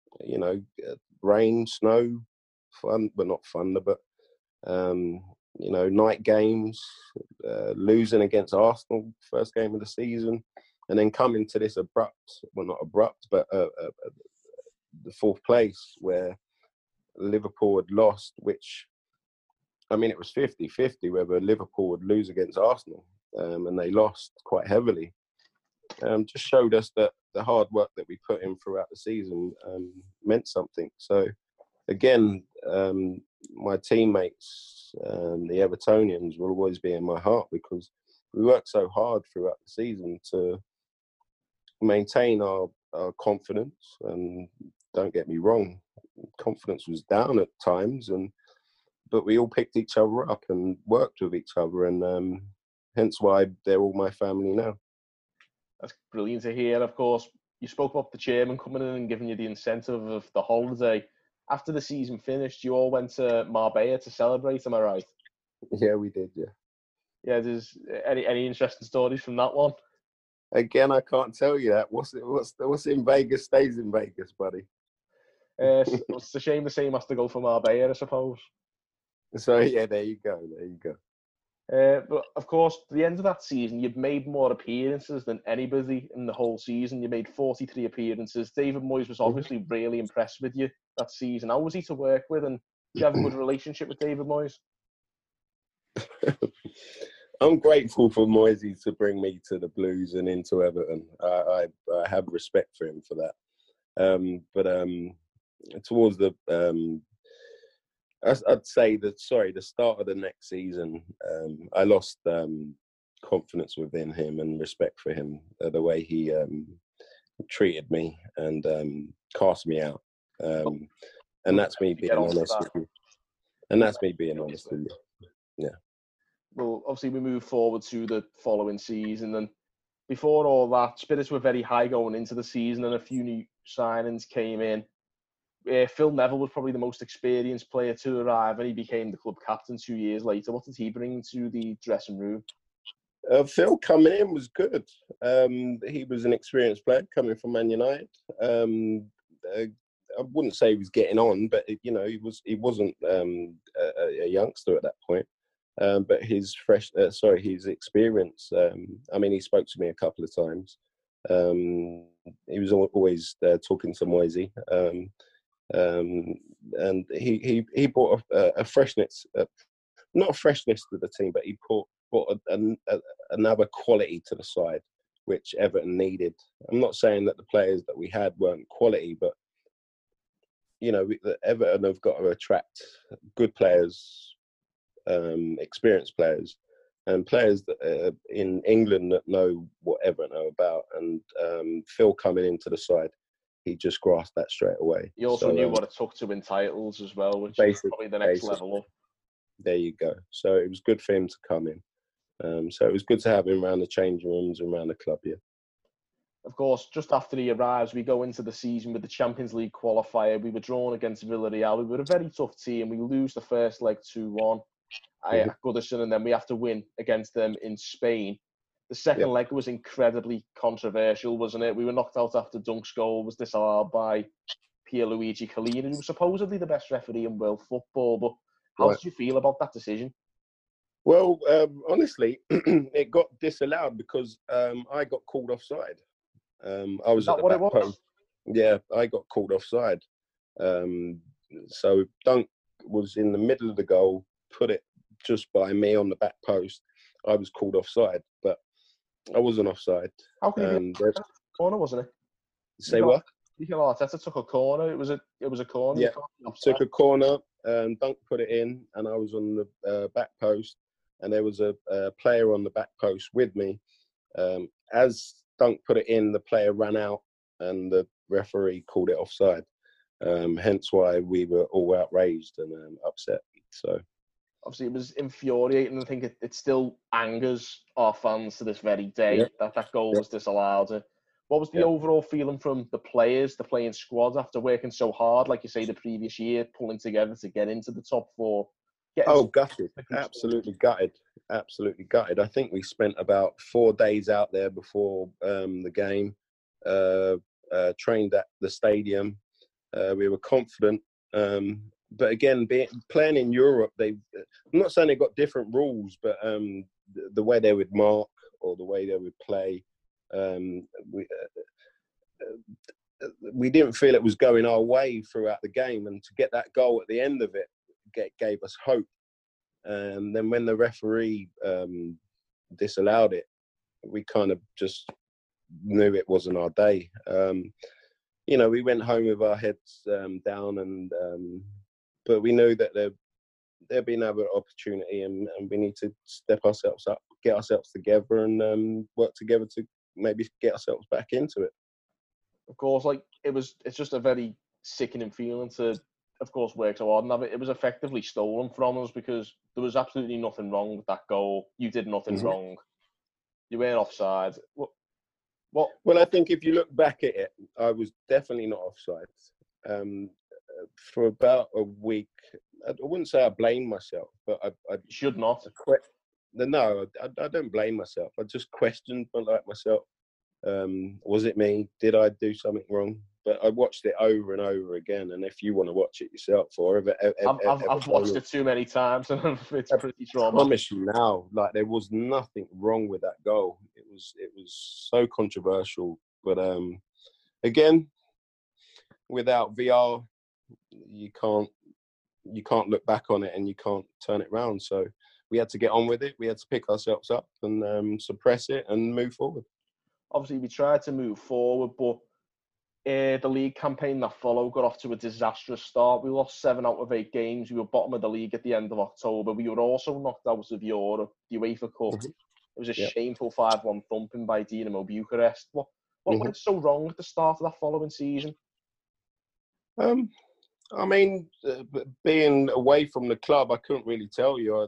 Speaker 2: rain, snow, fun, but not thunder, but night games, losing against Arsenal first game of the season, and then coming to this not abrupt, but the 4th place where Liverpool had lost, which, I mean, it was 50-50 whether Liverpool would lose against Arsenal, and they lost quite heavily. Just showed us that the hard work that we put in throughout the season meant something. So, again, my teammates, the Evertonians, will always be in my heart because we worked so hard throughout the season to maintain our confidence. And don't get me wrong, confidence was down at times, but we all picked each other up and worked with each other, and hence why they're all my family now.
Speaker 1: That's brilliant to hear. Of course, you spoke about the chairman coming in and giving you the incentive of the holiday. After the season finished, you all went to Marbella to celebrate, am I right?
Speaker 2: Yeah, we did, yeah.
Speaker 1: Yeah, there's any interesting stories from that one?
Speaker 2: Again, I can't tell you that. What's in Vegas stays in Vegas, buddy.
Speaker 1: It's a shame the same has to go for Marbella, I suppose.
Speaker 2: So, yeah, there you go.
Speaker 1: But of course, at the end of that season, you've made more appearances than anybody in the whole season. You made 43 appearances. David Moyes was obviously really impressed with you that season. How was he to work with, and do you have a good relationship with David Moyes?
Speaker 2: I'm grateful for Moisey to bring me to the Blues and into Everton. I have respect for him for that. But towards the I'd say the start of the next season, I lost confidence within him and respect for him, the way he treated me and cast me out. And that's me being honest with you. And that's me being honest with you. Yeah.
Speaker 1: Well, obviously we move forward to the following season, and before all that, spirits were very high going into the season, and a few new signings came in. Phil Neville was probably the most experienced player to arrive, and he became the club captain 2 years later. What did he bring to the dressing room?
Speaker 2: Phil coming in was good. He was an experienced player coming from Man United. I wouldn't say he was getting on, but he wasn't a youngster at that point. But his his experience. He spoke to me a couple of times. He was always talking to Moisey. And he brought a freshness, not a freshness to the team, but he brought another quality to the side, which Everton needed. I'm not saying that the players that we had weren't quality, but Everton have got to attract good players, experienced players, and players that in England that know what Everton are about. And Phil coming into the side, he just grasped that straight away.
Speaker 1: He also knew what it took to win titles as well, which is probably the next level up.
Speaker 2: There you go. So it was good for him to come in. So it was good to have him around the changing rooms and around the club, yeah.
Speaker 1: Of course, just after he arrives, we go into the season with the Champions League qualifier. We were drawn against Villarreal. We were a very tough team. We lose the first leg 2-1 at Goodison, and then we have to win against them in Spain. The second leg was incredibly controversial, wasn't it? We were knocked out after Dunk's goal was disallowed by Pierluigi Collina, who was supposedly the best referee in world football. But how did you feel about that decision?
Speaker 2: Well, honestly, it got disallowed because I got called offside. I was at the back post. Yeah, I got called offside. So Dunk was in the middle of the goal, put it just by me on the back post. I was called offside, but I wasn't offside.
Speaker 1: How could it be a corner, wasn't it?
Speaker 2: Say what?
Speaker 1: Mikel Arteta took a corner. It was a corner.
Speaker 2: Yeah, took a corner, and Dunk put it in, and I was on the back post, and there was a player on the back post with me. As Dunk put it in, the player ran out, and the referee called it offside. Hence why we were all outraged and upset. So.
Speaker 1: Obviously, it was infuriating. I think it still angers our fans to this very day that goal was disallowed. What was the overall feeling from the players, the playing squad, after working so hard, like you say, the previous year, pulling together to get into the top four?
Speaker 2: Gutted. Absolutely gutted. Absolutely gutted. I think we spent about 4 days out there before the game, trained at the stadium. We were confident. But again, playing in Europe, I'm not saying they got different rules, but the way they would mark or the way they would play, we didn't feel it was going our way throughout the game. And to get that goal at the end of it gave us hope. And then when the referee disallowed it, we kind of just knew it wasn't our day. We went home with our heads down, and but we knew that there'll be another opportunity, and we need to step ourselves up, get ourselves together, and work together to maybe get ourselves back into it.
Speaker 1: Of course, like it's just a very sickening feeling to, of course, work so hard and have it. It was effectively stolen from us because there was absolutely nothing wrong with that goal. You did nothing wrong. You weren't offside. What?
Speaker 2: Well, I think if you look back at it, I was definitely not offside. For about a week, I wouldn't say I blamed myself, but I
Speaker 1: should not.
Speaker 2: No, I don't blame myself. I just questioned myself. Was it me? Did I do something wrong? But I watched it over and over again. And if you want to watch it yourself,
Speaker 1: I've watched it too many times, and it's pretty traumatic.
Speaker 2: I promise you now, like there was nothing wrong with that goal. It was so controversial. But again, without VR, you can't look back on it and you can't turn it round. So we had to get on with it. We had to pick ourselves up and suppress it and move forward.
Speaker 1: Obviously, we tried to move forward, but the league campaign that followed got off to a disastrous start. We lost 7 out of 8 games. We were bottom of the league at the end of October. We were also knocked out of Europe, the UEFA Cup. It was a shameful 5-1 thumping by Dinamo Bucharest. What went so wrong at the start of that following season?
Speaker 2: I mean, being away from the club, I couldn't really tell you.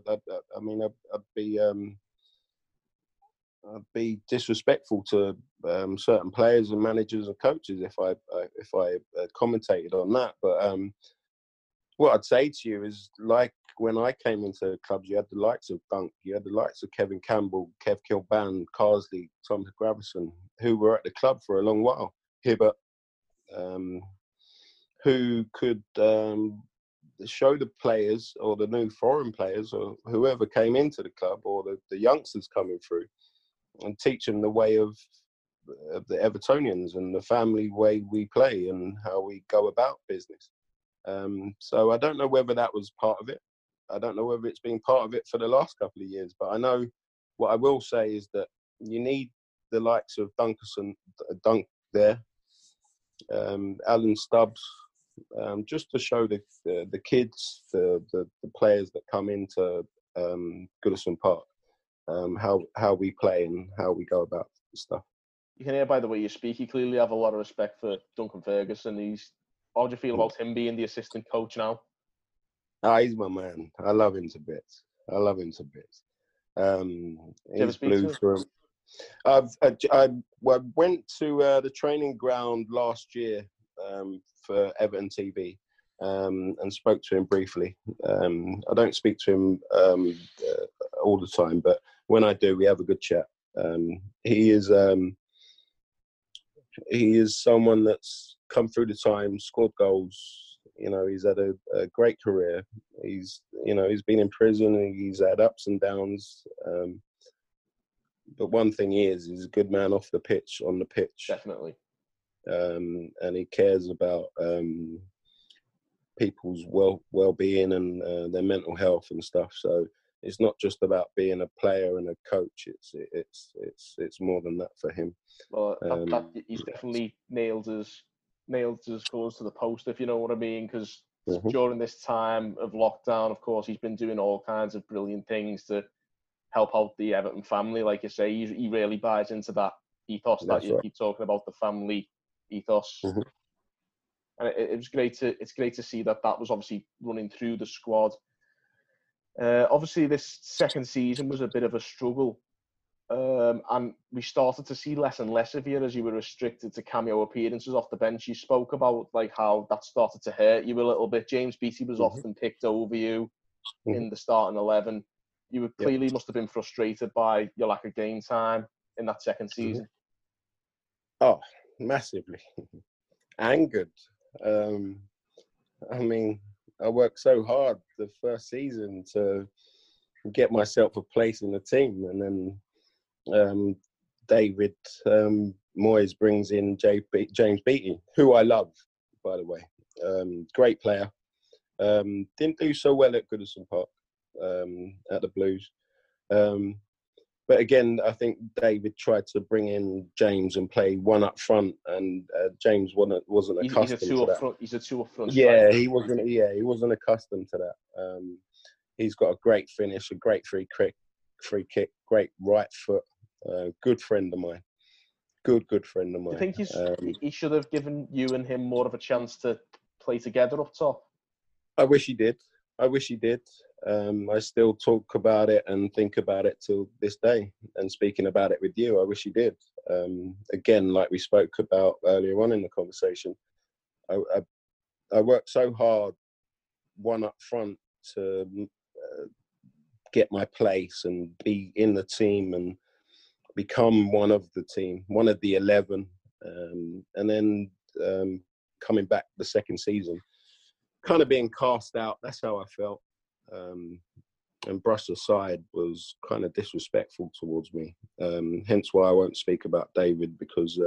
Speaker 2: I'd be disrespectful to certain players and managers and coaches if I commentated on that. But what I'd say to you is, like when I came into clubs, you had the likes of Dunk, you had the likes of Kevin Campbell, Kev Kilban, Carsley, Tom Gravison, who were at the club for a long while. Hibbert, who could show the players or the new foreign players or whoever came into the club or the youngsters coming through and teach them the way of the Evertonians and the family way we play and how we go about business. So I don't know whether that was part of it. I don't know whether it's been part of it for the last couple of years, but I know what I will say is that you need the likes of Dunk there, Alan Stubbs, just to show the kids, the players that come into Goodison Park, how we play and how we go about stuff.
Speaker 1: You can hear by the way you speak, you clearly have a lot of respect for Duncan Ferguson. How do you feel about him being the assistant coach now?
Speaker 2: He's my man. I love him to bits. He's blue for him. I went to the training ground last year for Everton TV and spoke to him briefly. I don't speak to him all the time, but when I do, we have a good chat. He is someone that's come through the time, scored goals. You know, he's had a great career. He's been in prison and he's had ups and downs. But one thing he's a good man off the pitch, on the pitch.
Speaker 1: Definitely.
Speaker 2: And he cares about people's well-being and their mental health and stuff. So it's not just about being a player and a coach. It's more than that for him.
Speaker 1: Well, he's definitely nailed his cause to the post, if you know what I mean. Because during this time of lockdown, of course, he's been doing all kinds of brilliant things to help out the Everton family. Like you say, he really buys into that ethos that you keep talking about, the family ethos. And it's great to see that was obviously running through the squad. Obviously, this second season was a bit of a struggle, and we started to see less and less of you as you were restricted to cameo appearances off the bench. You spoke about like how that started to hurt you a little bit. James Beattie was often picked over you in the starting 11. You clearly must have been frustrated by your lack of game time in that second season.
Speaker 2: Oh, massively. Angered. I mean, I worked so hard the first season to get myself a place in the team. And then David Moyes brings in James Beattie, who I love, by the way. Great player. Didn't do so well at Goodison Park, at the Blues. But again, I think David tried to bring in James and play one up front, and James wasn't accustomed to that.
Speaker 1: He's a two up front.
Speaker 2: Yeah, he wasn't accustomed to that. He's got a great finish, a great free kick, great right foot. Good friend of mine. Good friend of mine.
Speaker 1: Do you think he should have given you and him more of a chance to play together up top?
Speaker 2: I wish he did. I still talk about it and think about it till this day. And speaking about it with you, I wish he did. Again, like we spoke about earlier on in the conversation, I worked so hard, one up front, to get my place and be in the team and become one of the team, one of the 11. And then coming back the second season, kind of being cast out. That's how I felt. And brushed aside was kind of disrespectful towards me. Hence why I won't speak about David, because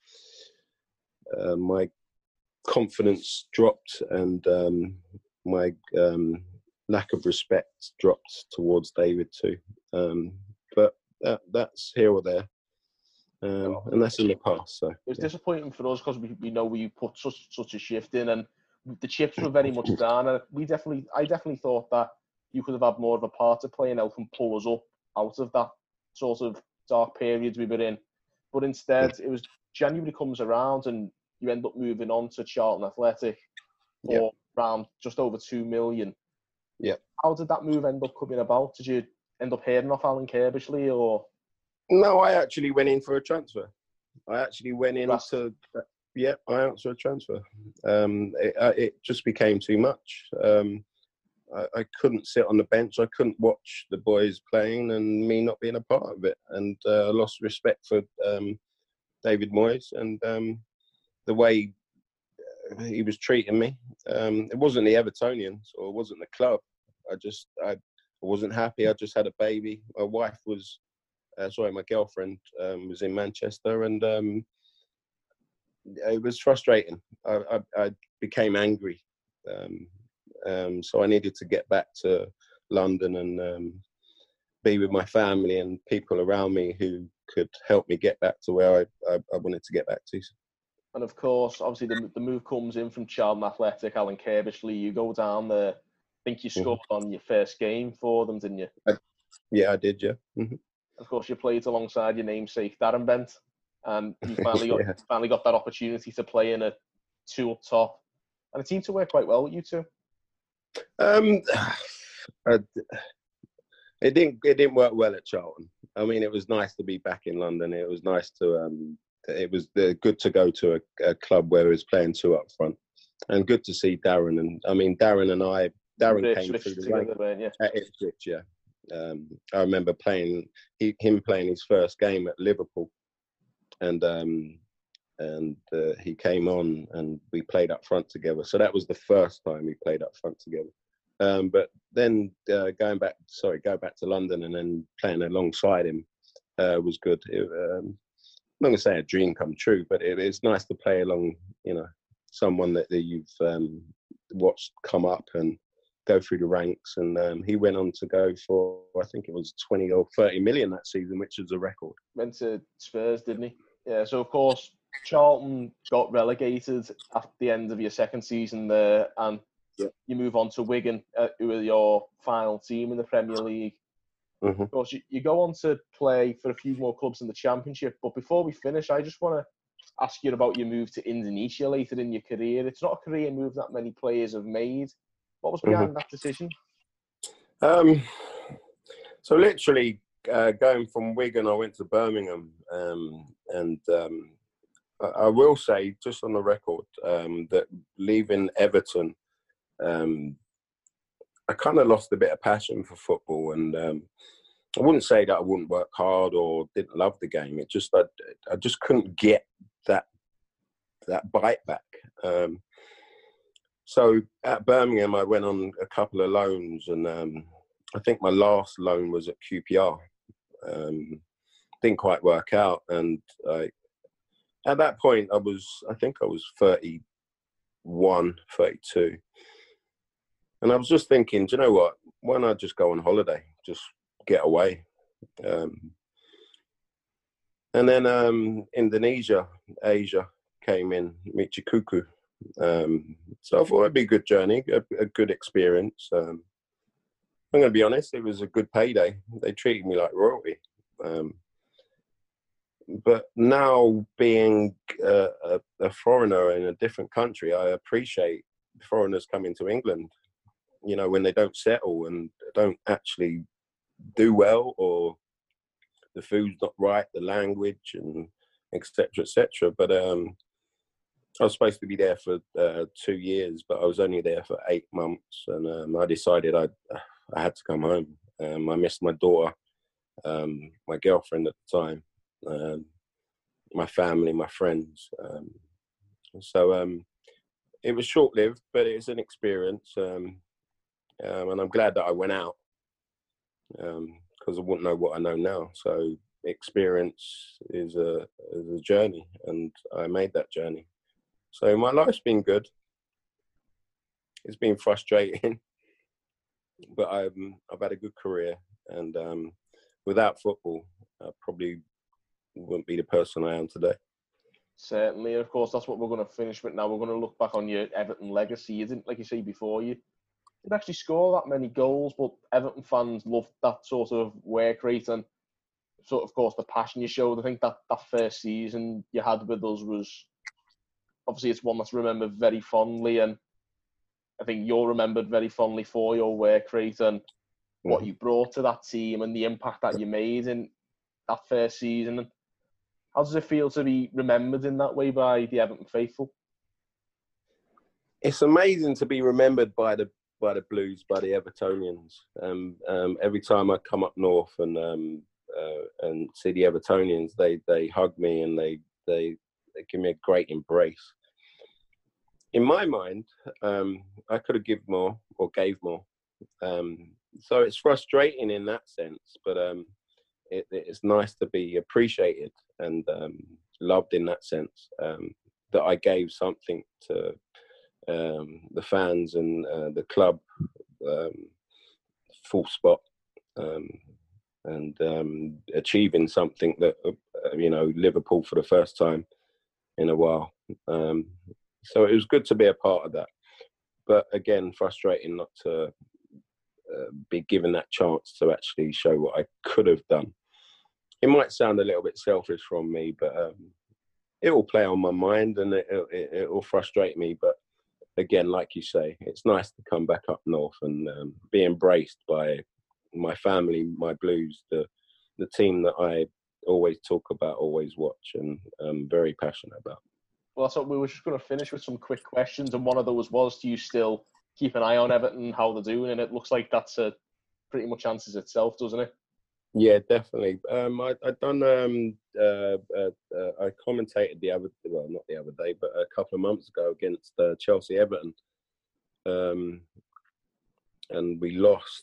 Speaker 2: my confidence dropped and my lack of respect dropped towards David too. But that's here or there. And that's in the past. So
Speaker 1: it was disappointing for us because we know we put such a shift in, and the chips were very much down. And I definitely thought that you could have had more of a part to play and help and pull us up out of that sort of dark period we were in. But instead, it was January comes around and you end up moving on to Charlton Athletic for around just over 2 million.
Speaker 2: Yeah.
Speaker 1: How did that move end up coming about? Did you end up hearing off Alan Kirbishley or?
Speaker 2: No, I actually went in for a transfer. I actually went in to, I answered a transfer. It just became too much. I couldn't sit on the bench. I couldn't watch the boys playing and me not being a part of it. And I lost respect for David Moyes and the way he was treating me. It wasn't the Evertonians or it wasn't the club. I wasn't happy. I just had a baby. My wife was, my girlfriend was in Manchester, and it was frustrating. I became angry. So I needed to get back to London and be with my family and people around me who could help me get back to where I wanted to get back to.
Speaker 1: And of course, obviously, the move comes in from Charlton Athletic, Alan Kirbishley. You go down there. I think you scored on your first game for them, didn't you?
Speaker 2: Yeah, I did, yeah. Mm-hmm.
Speaker 1: Of course, you played alongside your namesake, Darren Bent. And you finally got that opportunity to play in a two up top. And it seemed to work quite well with you two.
Speaker 2: It didn't work well at Charlton. I mean, it was nice to be back in London. It was nice to it was good to go to a club where he was playing two up front, and good to see Darren. And I mean, Darren came through the ranks at Ipswich. Yeah, I remember him playing his first game at Liverpool, and he came on and we played up front together. So that was the first time we played up front together. But then go back to London and then playing alongside him was good. I'm not going to say a dream come true, but it's nice to play along, someone that you've watched come up and go through the ranks. And he went on to go for, I think it was 20 or 30 million that season, which is a record.
Speaker 1: Went to Spurs, didn't he? Yeah, so of course, Charlton got relegated at the end of your second season there, and you move on to Wigan, who are your final team in the Premier League.
Speaker 2: Mm-hmm.
Speaker 1: Of course, you go on to play for a few more clubs in the Championship. But before we finish, I just want to ask you about your move to Indonesia later in your career. It's not a career move that many players have made. What was behind that decision?
Speaker 2: So literally going from Wigan, I went to Birmingham. And I will say, just on the record, that leaving Everton, I kind of lost a bit of passion for football, and I wouldn't say that I wouldn't work hard or didn't love the game. It just I just couldn't get that bite back. So at Birmingham, I went on a couple of loans, and I think my last loan was at QPR. Didn't quite work out, and at that point, I think I was 31, 32. And I was just thinking, do you know what? Why not just go on holiday? Just get away. And then Indonesia, Asia came in, Michi Kuku. So I thought it'd be a good journey, a good experience. And I'm going to be honest, it was a good payday. They treated me like royalty. But now being a foreigner in a different country, I appreciate foreigners coming to England, when they don't settle and don't actually do well, or the food's not right, the language, and et cetera, et cetera. But I was supposed to be there for 2 years, but I was only there for 8 months, and I decided I had to come home. I missed my daughter, my girlfriend at the time, my family, my friends. So it was short-lived, but it was an experience, and I'm glad that I went out, because I wouldn't know what I know now. So experience is a journey, and I made that journey. So my life's been good. It's been frustrating, but I've had a good career, and without football, I probably wouldn't be the person I am today.
Speaker 1: Certainly, of course, that's what we're going to finish with now. We're going to look back on your Everton legacy. You didn't, like you say before, you didn't actually score that many goals, but Everton fans loved that sort of work rate and sort of course, the passion you showed. I think that first season you had with us was, obviously, it's one that's remembered very fondly, and I think you're remembered very fondly for your work rate and what you brought to that team and the impact that you made in that first season. And how does it feel to be remembered in that way by the Everton faithful?
Speaker 2: It's amazing to be remembered by the Blues, by the Evertonians. Every time I come up north and see the Evertonians, they hug me and they give me a great embrace. In my mind, I could have given more or gave more. So it's frustrating in that sense, but it's nice to be appreciated and loved in that sense, that I gave something to the fans and the club, full spot, and achieving something that, Liverpool for the first time in a while. So it was good to be a part of that. But again, frustrating not to be given that chance to actually show what I could have done. It might sound a little bit selfish from me, but it will play on my mind and it will frustrate me. But again, like you say, it's nice to come back up north and be embraced by my family, my Blues, the team that I always talk about, always watch, and I'm very passionate about.
Speaker 1: Well, that's what we were just going to finish with, some quick questions, and one of those was, do you still keep an eye on Everton, how they're doing? And it looks like that's pretty much answers itself, doesn't it?
Speaker 2: Yeah, definitely. I commentated not the other day, but a couple of months ago against Chelsea Everton, and we lost.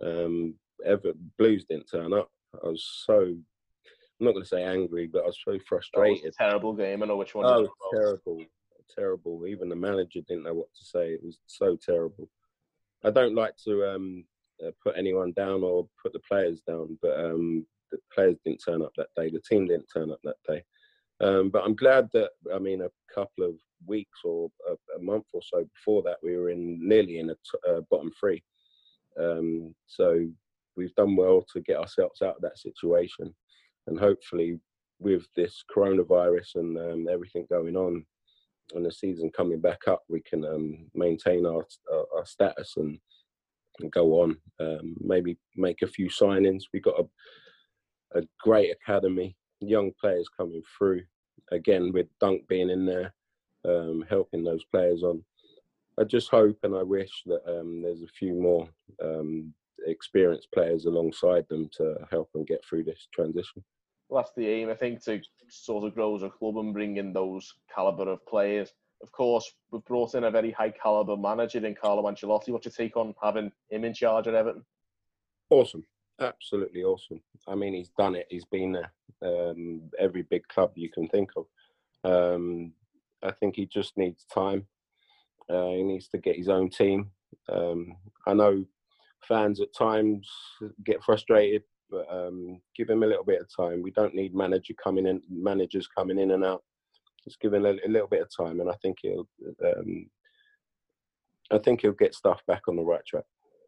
Speaker 2: Blues didn't turn up. I was I'm not going to say angry, but I was so frustrated.
Speaker 1: That was a terrible game. I know which one.
Speaker 2: Oh, terrible. Even the manager didn't know what to say. It was so terrible. I don't like to put anyone down or put the players down, but the players didn't turn up that day. The team didn't turn up that day. But I'm glad that, a couple of weeks or a month or so before that, we were nearly in a bottom three. So we've done well to get ourselves out of that situation. And hopefully with this coronavirus and everything going on and the season coming back up, we can maintain our status and go on. Maybe make a few signings. We've got a great academy, young players coming through. Again, with Dunk being in there, helping those players on. I just hope and I wish that there's a few more experienced players alongside them to help them get through this transition.
Speaker 1: Well, that's the aim, I think, to sort of grow as a club and bring in those calibre of players. Of course, we've brought in a very high calibre manager in Carlo Ancelotti. What's your take on having him in charge at Everton?
Speaker 2: Awesome. Absolutely awesome. I mean, he's done it. He's been there. Every big club you can think of. I think he just needs time. He needs to get his own team. I know fans at times get frustrated, but give him a little bit of time. We don't need managers coming in and out. Just give him a little bit of time, and I think he'll get stuff back on the right track.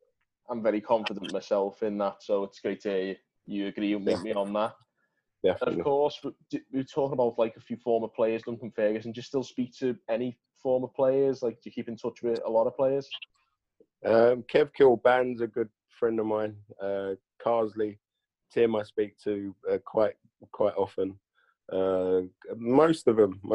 Speaker 1: I'm very confident myself in that. So it's great to hear you agree with me on that.
Speaker 2: Definitely.
Speaker 1: And of course, we were talking about like a few former players, Duncan Ferguson. Do you still speak to any former players? Like, do you keep in touch with a lot of players?
Speaker 2: Kev Kilban's a good friend of mine. Carsley, Tim, I speak to quite often. Most of them.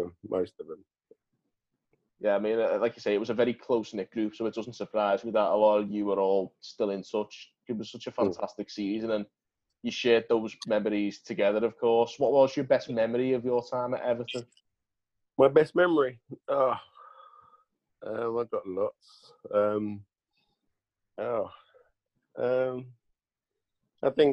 Speaker 1: Yeah, I mean, like you say, it was a very close-knit group, so it doesn't surprise me that a lot of you were all still in touch. It was such a fantastic season, and you shared those memories together, of course. What was your best memory of your time at Everton?
Speaker 2: My best memory? I've got lots. I think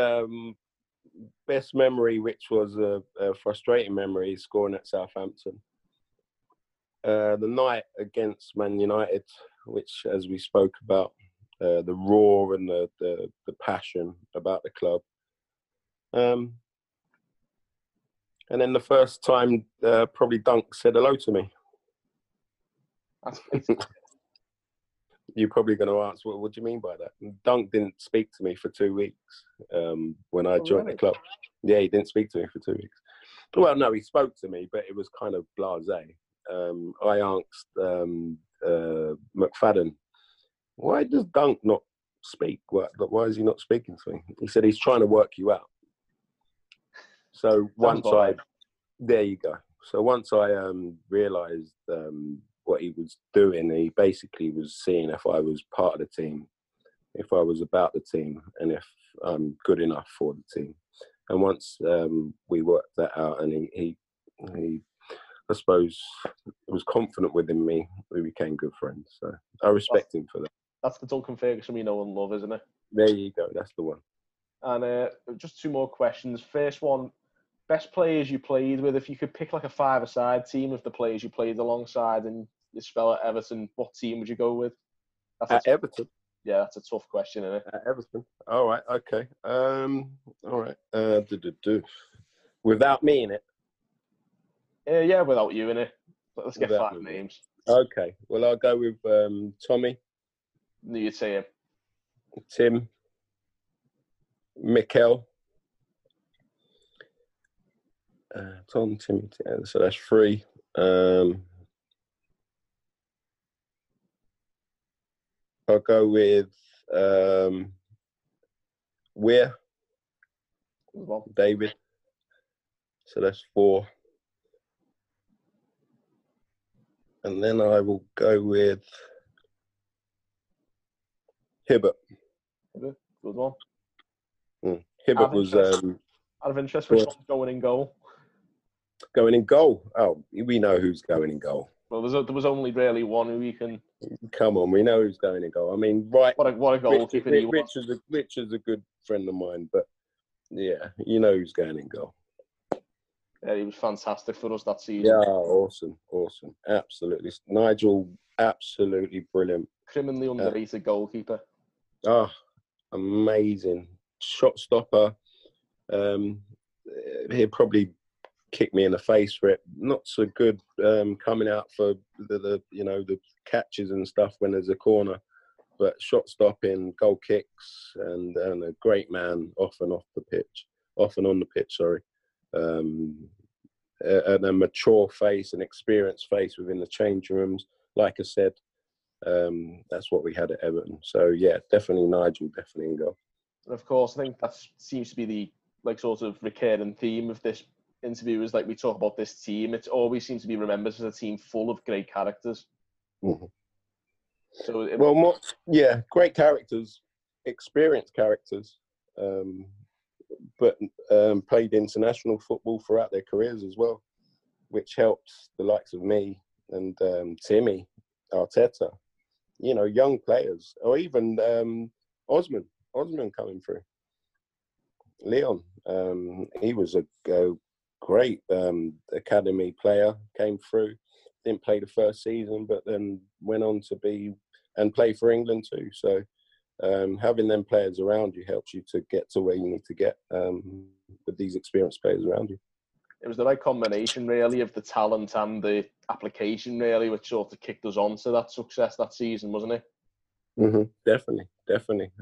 Speaker 2: best memory, which was a frustrating memory, is scoring at Southampton. The night against Man United, which, as we spoke about, the roar and the passion about the club. And then the first time, probably Dunk said hello to me.
Speaker 1: That's great.
Speaker 2: You're probably going to ask, what do you mean by that? Dunk didn't speak to me for 2 weeks when I joined the club. Yeah, he didn't speak to me for 2 weeks. Well, no, he spoke to me, but it was kind of blasé. I asked McFadden, why does Dunk not speak? Why is he not speaking to me? He said he's trying to work you out. So there you go. So once I realised what he was doing, he basically was seeing if I was part of the team, if I was about the team, and if I'm good enough for the team. And once we worked that out, and he I suppose, was confident within me, we became good friends. So I respect him for that.
Speaker 1: That's the Duncan Ferguson we know and love, isn't it?
Speaker 2: There you go. That's the one.
Speaker 1: And just two more questions. First one, best players you played with. If you could pick like a five-a-side team of the players you played alongside and you spell at Everton, what team would you go with?
Speaker 2: At Everton?
Speaker 1: Yeah, that's a tough question, isn't it?
Speaker 2: At Everton. All right. Okay. All right. Without me in it?
Speaker 1: Yeah, without you in it. But let's get
Speaker 2: Without
Speaker 1: five names.
Speaker 2: Okay. Well, I'll go with Tommy.
Speaker 1: Knew you'd say him.
Speaker 2: Tim. Mikel. Tom, Timmy. So that's three. I'll go with Weir. David. So that's four. And then I will go with Hibbert.
Speaker 1: Good one.
Speaker 2: Hibbert was...
Speaker 1: out of interest, which one's going in goal?
Speaker 2: Going in goal? Oh, we know who's going in goal.
Speaker 1: Well, there was only really one who you can...
Speaker 2: Come on, we know who's going in goal. I mean, right...
Speaker 1: What a goalkeeper he was.
Speaker 2: Rich is a good friend of mine, but yeah, you know who's going in goal.
Speaker 1: Yeah, he was fantastic for us that season.
Speaker 2: Yeah, awesome. Absolutely. Nigel, absolutely brilliant.
Speaker 1: Criminally underrated goalkeeper.
Speaker 2: Oh, amazing. Shot stopper. He'd probably kick me in the face for it. Not so good coming out for the catches and stuff when there's a corner. But shot stopping, goal kicks, and a great man off and on the pitch, sorry. And a mature face, an experienced face within the change rooms. Like I said, that's what we had at Everton. So yeah, definitely Nigel, definitely in goal.
Speaker 1: And of course, I think that seems to be the sort of recurring theme of this interview is we talk about this team. It always seems to be remembered as a team full of great characters.
Speaker 2: Mm-hmm.
Speaker 1: So
Speaker 2: great characters, experienced characters, but played international football throughout their careers as well, which helps the likes of me and Timmy, Arteta, young players, or even Osman coming through. Leon, he was a great academy player, came through, didn't play the first season, but then went on to play for England too. So having them players around you helps you to get to where you need to get with these experienced players around you.
Speaker 1: It was the right combination, really, of the talent and the application, really, which sort of kicked us on to that success that season, wasn't it?
Speaker 2: Mm-hmm. Definitely. definitely.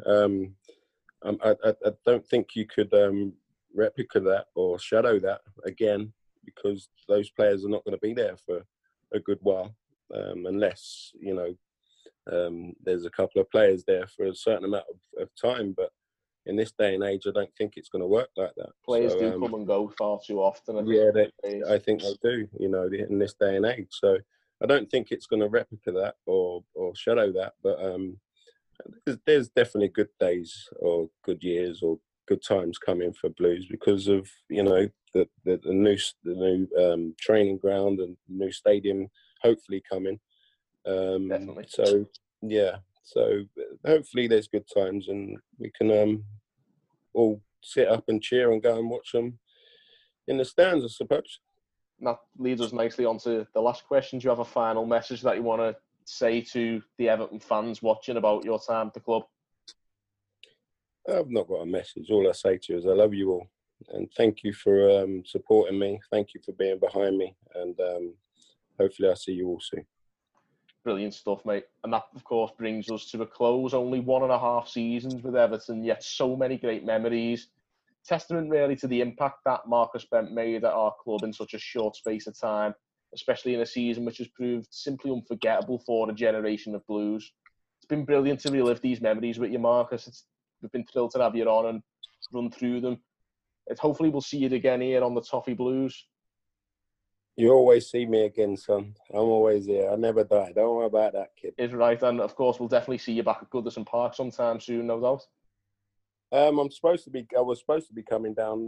Speaker 2: I don't think you could replicate that or shadow that again, because those players are not going to be there for a good while, unless, you know, there's a couple of players there for a certain amount of time. But in this day and age, I don't think it's going to work like that.
Speaker 1: Players do come and go far too often.
Speaker 2: I think they do, you know, in this day and age. So I don't think it's going to replicate that or shadow that. But there's definitely good days or good years or good times coming for Blues because of, you know, the new training ground and new stadium hopefully coming.
Speaker 1: Definitely.
Speaker 2: So yeah, so hopefully there's good times and we can all sit up and cheer and go and watch them in the stands, I suppose.
Speaker 1: That leads us nicely on to the last question. Do you have a final message that you want to say to the Everton fans watching about your time at the club?
Speaker 2: I've not got a message. All I say to you is I love you all. And thank you for supporting me. Thank you for being behind me. And hopefully I'll see you all soon.
Speaker 1: Brilliant stuff, mate. And that, of course, brings us to a close. Only 1.5 seasons with Everton, yet so many great memories. Testament really to the impact that Marcus Bent made at our club in such a short space of time, especially in a season which has proved simply unforgettable for a generation of Blues. It's been brilliant to relive these memories with you, Marcus. We've been thrilled to have you on and run through them. Hopefully we'll see you again here on the Toffee Blues.
Speaker 2: You always see me again, son. I'm always here. I never die. Don't worry about that, kid.
Speaker 1: Is right. And, of course, we'll definitely see you back at Goodison Park sometime soon, no doubt.
Speaker 2: I was supposed to be coming down,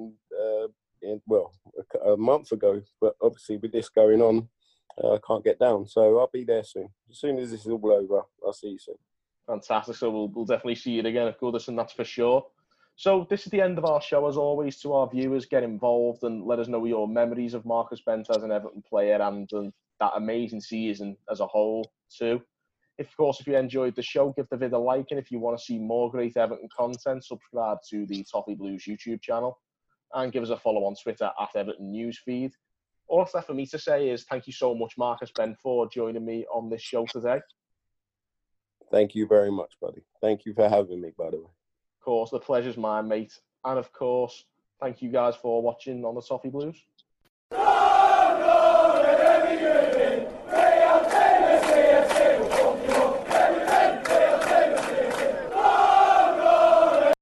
Speaker 2: a month ago. But obviously with this going on, I can't get down. So I'll be there soon. As soon as this is all over, I'll see you soon.
Speaker 1: Fantastic. So we'll definitely see you again at Goodison, that's for sure. So this is the end of our show. As always, to our viewers, get involved and let us know your memories of Marcus Bent as an Everton player and that amazing season as a whole too. Of course, if you enjoyed the show, give the vid a like, and if you want to see more great Everton content, subscribe to the Toffee Blues YouTube channel and give us a follow on Twitter at Everton Newsfeed. All that's left for me to say is thank you so much, Marcus Bent, for joining me on this show today.
Speaker 2: Thank you very much, buddy. Thank you for having me, by the way.
Speaker 1: Of course, the pleasure's mine, mate. And of course, thank you guys for watching on the Toffee Blues.